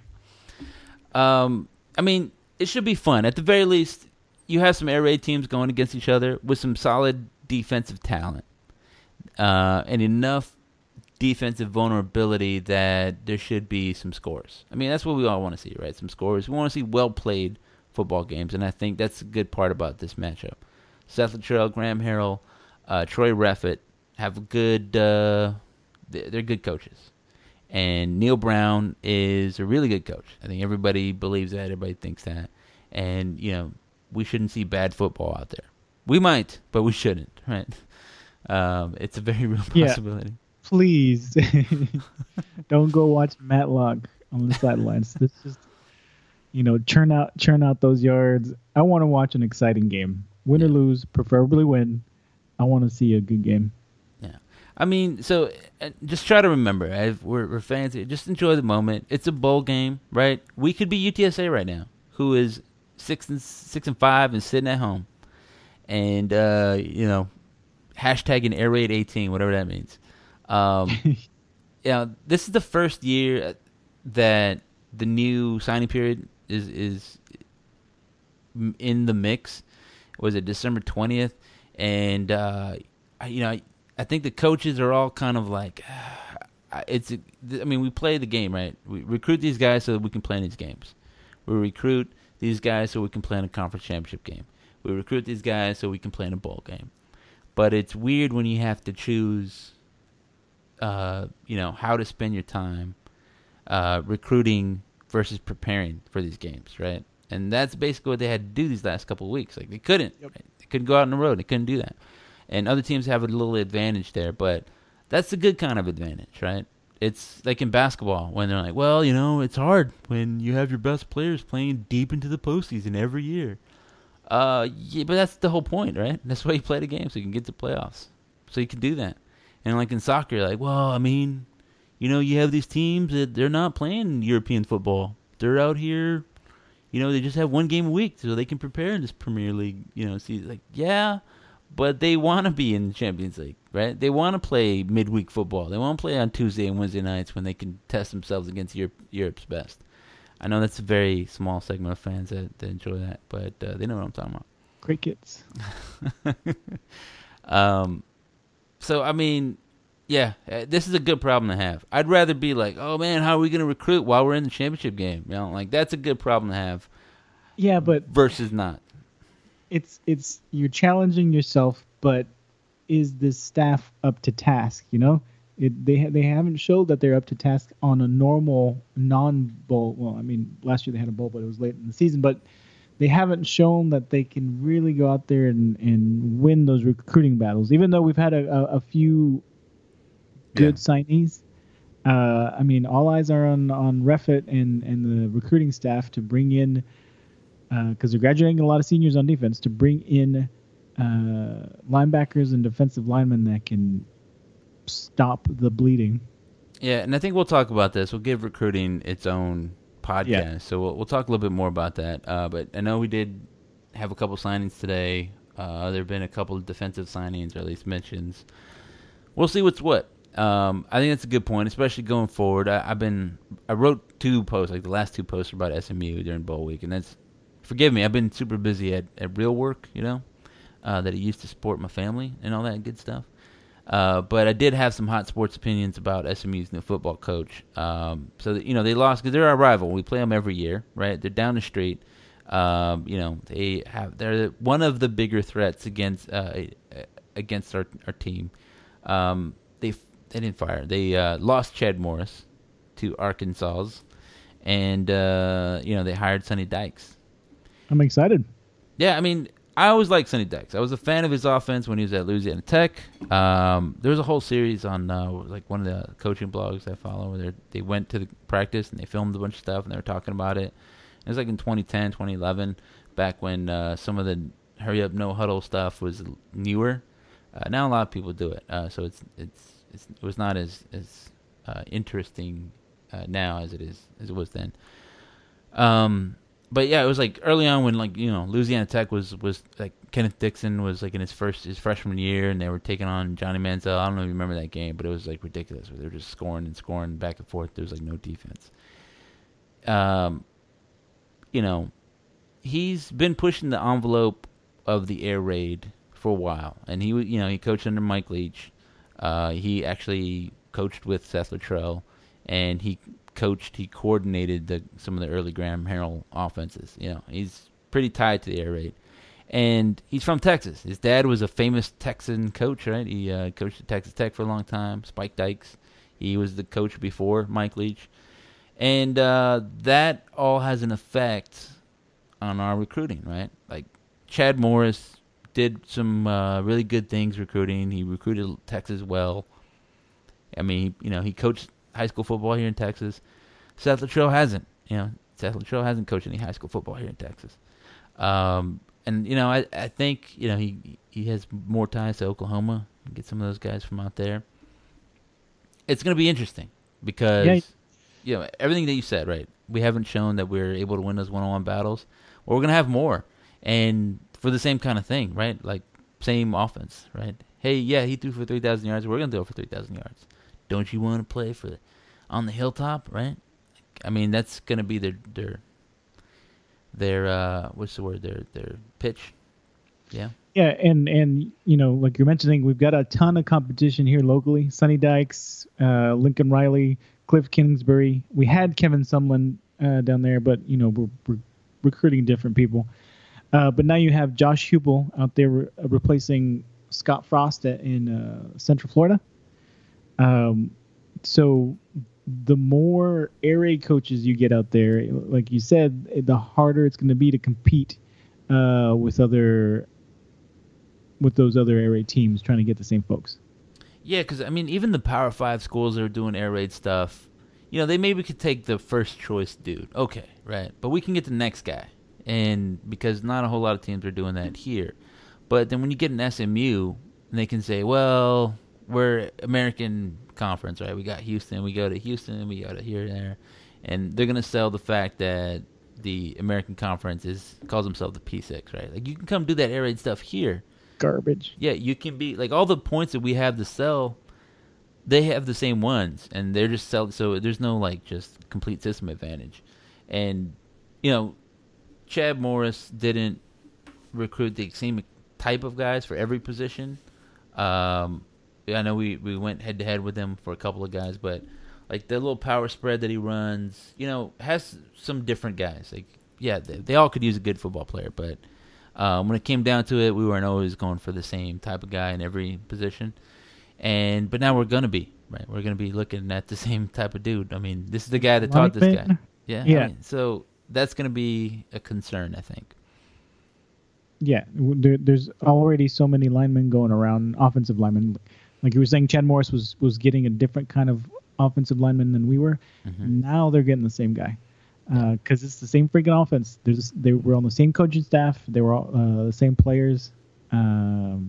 Um, I mean, it should be fun. At the very least, you have some air raid teams going against each other with some solid defensive talent uh, and enough defensive vulnerability that there should be some scores. I mean, that's what we all want to see, right? Some scores. We want to see well-played football games, and I think that's a good part about this matchup. Seth Luttrell, Graham Harrell, uh, Troy Reffett have a good. Uh, they're good coaches, and Neil Brown is a really good coach. I think everybody believes that. Everybody thinks that, and you know, we shouldn't see bad football out there. We might, but we shouldn't, right? Um, it's a very real possibility. Yeah. Please don't go watch Matlock on the sidelines. Let's just, you know, churn out churn out those yards. I want to watch an exciting game. Win or lose, preferably win. I want to see a good game. Yeah. I mean, so uh, just try to remember, I've, we're, we're fans here. Just enjoy the moment. It's a bowl game, right? We could be U T S A right now, who is six and six and five and sitting at home, and uh, you know, hashtagging Air Raid eighteen, whatever that means. Um, you know, this is the first year that the new signing period is is in the mix. Was it December twentieth? And uh, I, you know, I, I think the coaches are all kind of like, uh, it's. I mean, we play the game, right? We recruit these guys so that we can play in these games. We recruit these guys so we can play in a conference championship game. We recruit these guys so we can play in a bowl game. But it's weird when you have to choose. Uh, you know, how to spend your time uh, recruiting versus preparing for these games, right? And that's basically what they had to do these last couple of weeks. Like, they couldn't. Yep. Right? They couldn't go out on the road. They couldn't do that. And other teams have a little advantage there, but that's a good kind of advantage, right? It's like in basketball when they're like, well, you know, it's hard when you have your best players playing deep into the postseason every year. Uh, yeah, but that's the whole point, right? That's why you play the game, so you can get to playoffs. So you can do that. And like in soccer, like, well, I mean, you know, you have these teams that they're not playing European football. They're out here, you know, they just have one game a week so they can prepare in this Premier League, you know, see, like, yeah, but they want to be in the Champions League, right? They want to play midweek football. They want to play on Tuesday and Wednesday nights when they can test themselves against Europe, Europe's best. I know that's a very small segment of fans that, that enjoy that, but uh, they know what I'm talking about. Crickets. um, so, I mean, yeah, this is a good problem to have. I'd rather be like, oh, man, how are we going to recruit while we're in the championship game? You know, like, that's a good problem to have. Yeah, but versus not. It's it's you're challenging yourself, but is the staff up to task? You know, it, they they haven't showed that they're up to task on a normal non-bowl. Well, I mean, last year they had a bowl, but it was late in the season. But they haven't shown that they can really go out there and, and win those recruiting battles. Even though we've had a, a, a few good yeah. signees. Uh, I mean, all eyes are on on Reffett and and the recruiting staff to bring in. Because uh, they're graduating a lot of seniors on defense to bring in uh, linebackers and defensive linemen that can stop the bleeding. Yeah, and I think we'll talk about this. We'll give recruiting its own podcast, yeah. so we'll, we'll talk a little bit more about that. Uh, but I know we did have a couple signings today. Uh, there have been a couple of defensive signings, or at least mentions. We'll see what's what. Um, I think that's a good point, especially going forward. I, I've been I wrote two posts, like the last two posts were about S M U during bowl week, and that's. Forgive me, I've been super busy at, at real work, you know, uh, that I used to support my family and all that good stuff. Uh, but I did have some hot sports opinions about S M U's new football coach. Um, so, that, you know, they lost because they're our rival. We play them every year, right? They're down the street. Um, you know, they have they're one of the bigger threats against uh, against our our team. Um, they they didn't fire. They uh, lost Chad Morris to Arkansas, and uh, you know they hired Sonny Dykes. I'm excited. Yeah, I mean, I always liked Sonny Dykes. I was a fan of his offense when he was at Louisiana Tech. Um, there was a whole series on uh, like one of the coaching blogs I follow where they went to the practice and they filmed a bunch of stuff and they were talking about it. It was like in twenty ten, twenty eleven, back when uh, some of the hurry up, no huddle stuff was newer. Uh, now a lot of people do it, uh, so it's it's, it's it was not as as uh, interesting uh, now as it is as it was then. Um, but yeah, it was like early on when like you know Louisiana Tech was was like Kenneth Dixon was like in his first his freshman year and they were taking on Johnny Manziel. I don't know if you remember that game, but it was like ridiculous. Where they were just scoring and scoring back and forth. There was like no defense. Um. You know, he's been pushing the envelope of the air raid for a while, and he, you know, he coached under Mike Leach. Uh, he actually coached with Seth Luttrell, and he coached, he coordinated the, some of the early Graham Harrell offenses. You know, he's pretty tied to the air raid, and he's from Texas. His dad was a famous Texan coach, right? He uh, coached at Texas Tech for a long time. Spike Dykes, he was the coach before Mike Leach. And uh, that all has an effect on our recruiting, right? Like Chad Morris did some uh, really good things recruiting. He recruited Texas well. I mean, you know, he coached high school football here in Texas. Seth Luttrell hasn't. You know, Seth Luttrell hasn't coached any high school football here in Texas. Um, and you know, I I think you know he he has more ties to Oklahoma. Get some of those guys from out there. It's going to be interesting because. Yeah. You know, everything that you said, right? We haven't shown that we're able to win those one-on-one battles. Well, we're going to have more. And for the same kind of thing, right? Like, same offense, right? Hey, yeah, he threw for three thousand yards. We're going to throw for three thousand yards. Don't you want to play for on the hilltop, right? I mean, that's going to be their, their, their uh, what's the word, their, their pitch. Yeah. Yeah, and, and, you know, like you're mentioning, we've got a ton of competition here locally. Sonny Dykes, uh, Lincoln Riley, Cliff Kingsbury. We had Kevin Sumlin uh, down there, but you know we're, we're recruiting different people. Uh, but now you have Josh Hupel out there re- replacing Scott Frost at, in uh, Central Florida. Um, so the more air raid coaches you get out there, like you said, the harder it's going to be to compete uh, with other with those other air raid teams trying to get the same folks. Yeah, because, I mean, even the Power five schools that are doing air raid stuff, you know, they maybe could take the first choice dude. Okay, right. But we can get the next guy. And because not a whole lot of teams are doing that here. But then when you get an S M U, they can say, well, we're American Conference, right? We got Houston. We go to Houston. We go to here and there. And they're going to sell the fact that the American Conference is calls themselves the P six, right? Like, you can come do that air raid stuff here. Garbage. Yeah, you can be like all the points that we have to sell, they have the same ones, and they're just selling. So there's no like just complete system advantage. And you know, Chad Morris didn't recruit the same type of guys for every position. Um, I know we, we went head to head with him for a couple of guys, but like the little power spread that he runs, you know, has some different guys. Like yeah, they, they all could use a good football player, but. Um, when it came down to it, we weren't always going for the same type of guy in every position, and but now we're gonna be right. We're gonna be looking at the same type of dude. I mean, this is the guy that taught this guy. Yeah, yeah. I mean, so that's gonna be a concern, I think. Yeah, there, there's already so many linemen going around, offensive linemen. Like you were saying, Chad Morris was was getting a different kind of offensive lineman than we were. Mm-hmm. Now they're getting the same guy. Because uh, it's the same freaking offense. There's they were on the same coaching staff. They were all uh, the same players. Um,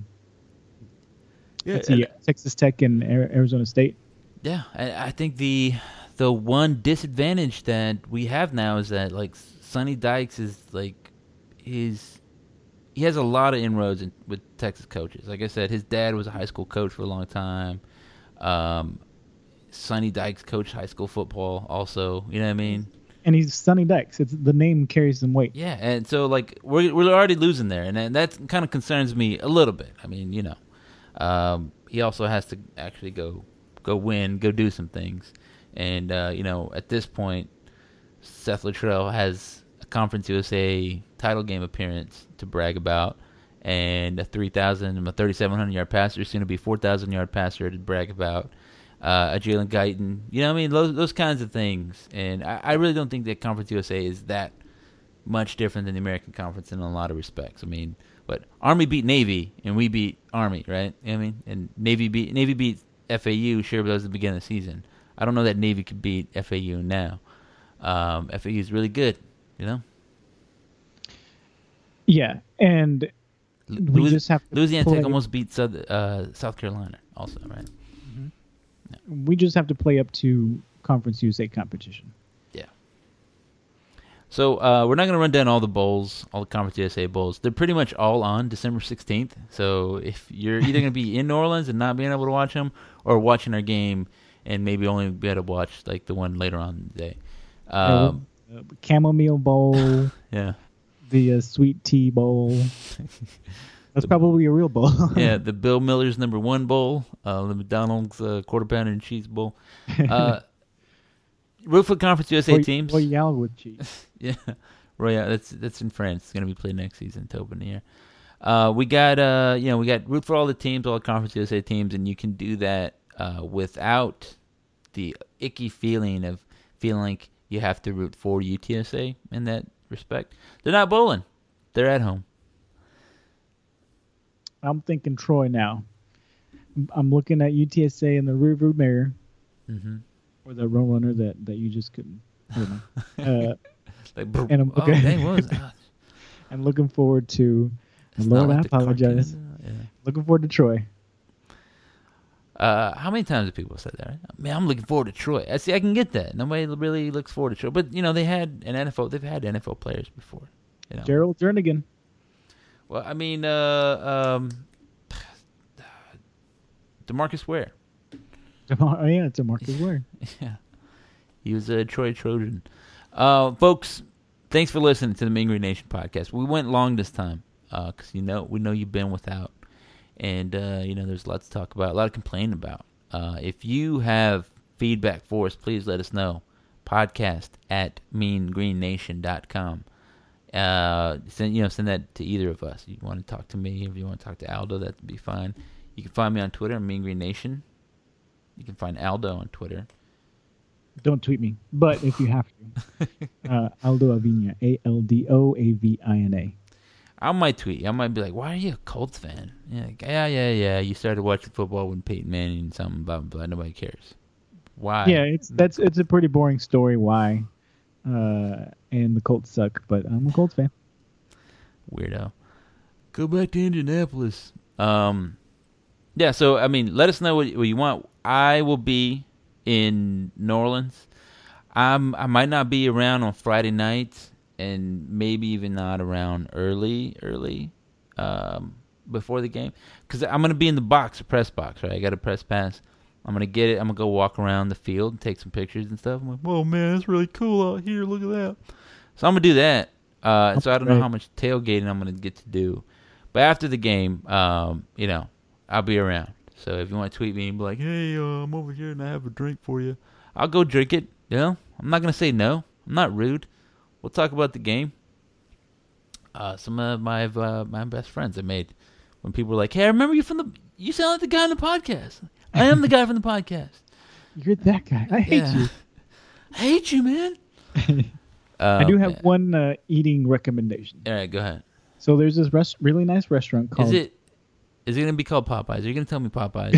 yeah, see, Texas Tech and Arizona State. Yeah, I, I think the the one disadvantage that we have now is that like Sonny Dykes is like he's he has a lot of inroads in, with Texas coaches. Like I said, his dad was a high school coach for a long time. Um, Sonny Dykes coached high school football also. You know what I mean? And he's Sonny Dykes. It's the name carries some weight. Yeah, and so like we're we're already losing there, and, and that kind of concerns me a little bit. I mean, you know, um, he also has to actually go go win, go do some things, and uh, you know, at this point, Seth Luttrell has a Conference U S A title game appearance to brag about, and a three thousand, a thirty-seven hundred yard passer, soon to be four thousand yard passer to brag about. Uh, a Jalen Guyton, you know what I mean? Those, those kinds of things. And I, I really don't think that Conference U S A is that much different than the American Conference in a lot of respects. I mean, but Army beat Navy, and we beat Army, right? You know what I mean? And Navy beat Navy beat F A U, sure, but that was the beginning of the season. I don't know that Navy could beat F A U now. Um, F A U is really good, you know? Yeah, and we Louis, just have to Louisiana play, Tech almost beat South, uh, South Carolina also, right? we just have to play up to Conference U S A competition. Yeah. So uh, we're not going to run down all the bowls, all the Conference U S A bowls. They're pretty much all on December sixteenth. So if you're either going to be in New Orleans and not being able to watch them, or watching our game and maybe only be able to watch like the one later on in the day. Um, uh, Chamomile Bowl. yeah. The uh, Sweet Tea Bowl. That's probably a real bowl. yeah, the Bill Miller's number one bowl, uh, the McDonald's uh, quarter pounder and cheese bowl. Uh, root for Conference U S A Roy, teams. Royale with cheese. yeah, Royale. That's that's in France. It's gonna be played next season to open the year. Uh, we got uh, you know, we got root for all the teams, all the Conference U S A teams, and you can do that uh, without the icky feeling of feeling like you have to root for U T S A in that respect. They're not bowling. They're at home. I'm thinking Troy now. I'm looking at U T S A in the rearview mirror, mm-hmm. or the road runner that, that you just couldn't. I don't know. Uh, like, brr, and I'm oh, okay. dang, what was that? I'm looking forward to. It's Lord, like I the apologize. cartoon, yeah. Looking forward to Troy. Uh, how many times have people said that? Right? Man, I'm looking forward to Troy. I see. I can get that. Nobody really looks forward to Troy, but you know they had an N F L. They've had N F L players before. You know? Gerald Jernigan. Well, I mean, uh, um, DeMarcus Ware. Oh yeah, it's a Marcus Ware. yeah, he was a Troy Trojan. Uh, folks, thanks for listening to the Mean Green Nation podcast. We went long this time because uh, you know we know you've been without, and uh, you know there's a lot to talk about, a lot to complain about. Uh, if you have feedback for us, please let us know. Podcast at mean green nation dot com. Uh, send you know send that to either of us. You want to talk to me, if you want to talk to Aldo, that'd be fine. You can find me on Twitter, Mean Green Nation. You can find Aldo on Twitter. Don't tweet me, but if you have to, uh, Aldo Avina, A L D O A V I N A. I might tweet you. I might be like, "Why are you a Colts fan?" Yeah, like, yeah, yeah, yeah. You started watching football when Peyton Manning and something, blah blah blah. Nobody cares. Why? Yeah, it's that's it's a pretty boring story. Why? Uh, and the Colts suck, but I'm a Colts fan. Weirdo. Go back to Indianapolis. Um, yeah. So I mean, let us know what, what you want. I will be in New Orleans. I'm. I might not be around on Friday night, and maybe even not around early, early, um, before the game, because I'm gonna be in the box, the press box. Right, I got a press pass. I'm gonna get it. I'm gonna go walk around the field and take some pictures and stuff. I'm like, whoa, man, it's really cool out here. Look at that. So I'm gonna do that. Uh, so I don't know how much tailgating I'm gonna get to do, but after the game, um, you know, I'll be around. So if you want to tweet me and be like, hey, uh, I'm over here and I have a drink for you, I'll go drink it. You know, I'm not gonna say no. I'm not rude. We'll talk about the game. Uh, some of my uh, my best friends I made when people were like, hey, I remember you from the. You sound like the guy on the podcast. I am the guy from the podcast. You're that guy. I hate yeah. you. I hate you, man. I do have man. one uh, eating recommendation. All right, go ahead. So there's this rest- really nice restaurant called. Is it? Is it gonna be called Popeyes? Are you gonna tell me Popeyes?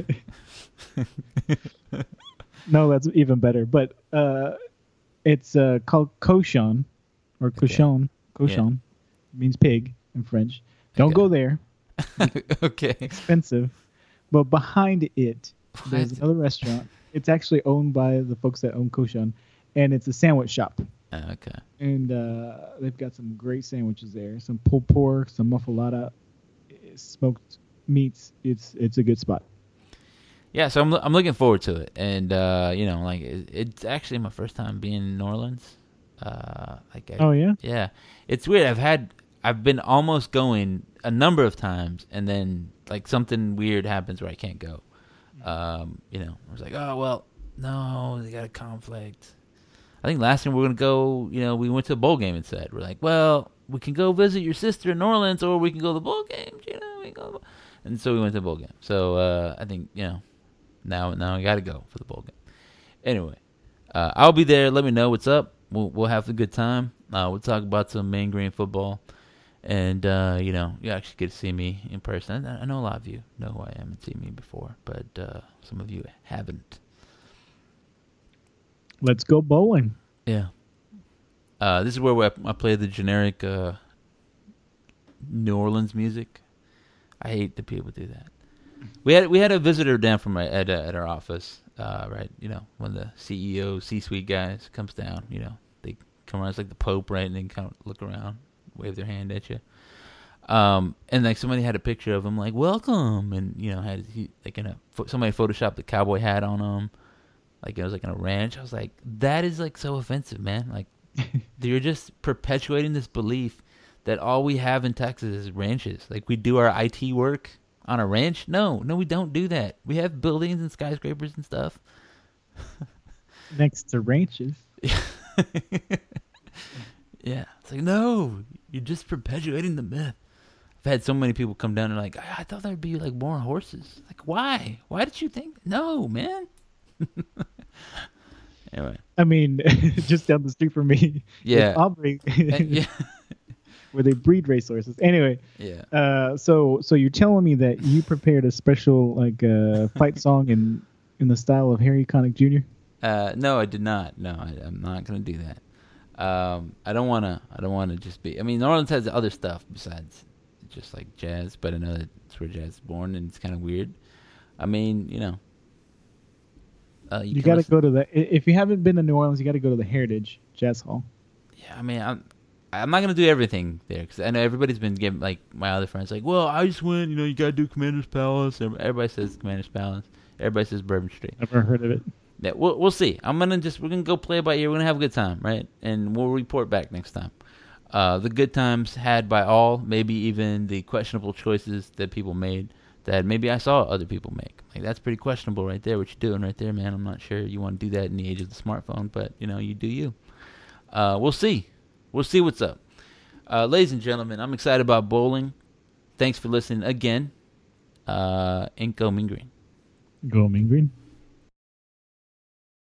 No, that's even better. But uh, it's uh, called Cochon, or Cochon. Cochon yeah. means pig in French. Don't okay. go there. okay. Expensive. But behind it, there's What? another restaurant. It's actually owned by the folks that own Cochon, and it's a sandwich shop. Oh, okay. And uh, they've got some great sandwiches there. Some pulled pork, some muffalata, smoked meats. It's it's a good spot. Yeah, so I'm I'm looking forward to it, and uh, you know, like it, it's actually my first time being in New Orleans. Uh, like I, oh yeah, yeah, it's weird. I've had I've been almost going a number of times, and then like something weird happens where I can't go. Um, you know, I was like, oh well, no, they got a conflict. I think last time we were gonna go. You know, we went to a bowl game instead. We're like, well, we can go visit your sister in New Orleans, or we can go to the bowl game. You know, we can go. And so we went to the bowl game. So uh, I think you know, now now we got to go for the bowl game. Anyway, uh, I'll be there. Let me know what's up. We'll we'll have a good time. Uh, we'll talk about some Main Green football, and uh, you know, you actually get to see me in person. I, I know a lot of you know who I am and seen me before, but uh, some of you haven't. Let's go bowling. Yeah. Uh, this is where I, I play the generic uh, New Orleans music. I hate that people do that. We had we had a visitor down from my, at uh, at our office, uh, right? You know, when the C E O, C-suite guys comes down, you know, they come around. It's like the Pope, right? And they kind of look around, wave their hand at you. Um, and like somebody had a picture of him, like "Welcome," and you know, had he like in a somebody photoshopped the cowboy hat on him, like it was like in a ranch. I was like, that is like so offensive, man. Like you're just perpetuating this belief that all we have in Texas is ranches. Like we do our I T work on a ranch. No, no, we don't do that. We have buildings and skyscrapers and stuff. Next to ranches. Yeah. It's like, no, you're just perpetuating the myth. I've had so many people come down and like, I, I thought there'd be like more horses. Like, why? Why did you think? No, man. Anyway. I mean, just down the street from me. Yeah. Aubrey. Yeah. Where they breed racehorses. Anyway. Yeah. Uh, so so you're telling me that you prepared a special like uh, fight song in in the style of Harry Connick Junior? Uh, no, I did not. No, I, I'm not gonna do that. Um, I don't wanna. I don't wanna just be. I mean, New Orleans has other stuff besides just like jazz, but I know that's where jazz is born, and it's kind of weird. I mean, you know. Uh, you you got to go to the. If you haven't been to New Orleans, you got to go to the Heritage Jazz Hall. Yeah, I mean, I'm. I'm not gonna do everything there because I know everybody's been giving like my other friends like, well, I just went. You know, you gotta do Commander's Palace. Everybody says Commander's Palace. Everybody says Bourbon Street. Never heard of it. Yeah, we'll we'll see. I'm gonna just we're gonna go play it by ear. We're gonna have a good time, right? And we'll report back next time. Uh, the good times had by all, maybe even the questionable choices that people made that maybe I saw other people make. Like that's pretty questionable right there. What you're doing right there, man. I'm not sure you want to do that in the age of the smartphone, but you know, you do you. Uh, we'll see. We'll see what's up. Uh, ladies and gentlemen, I'm excited about bowling. Thanks for listening again. Uh, and go Mean Green. Go Mean Green.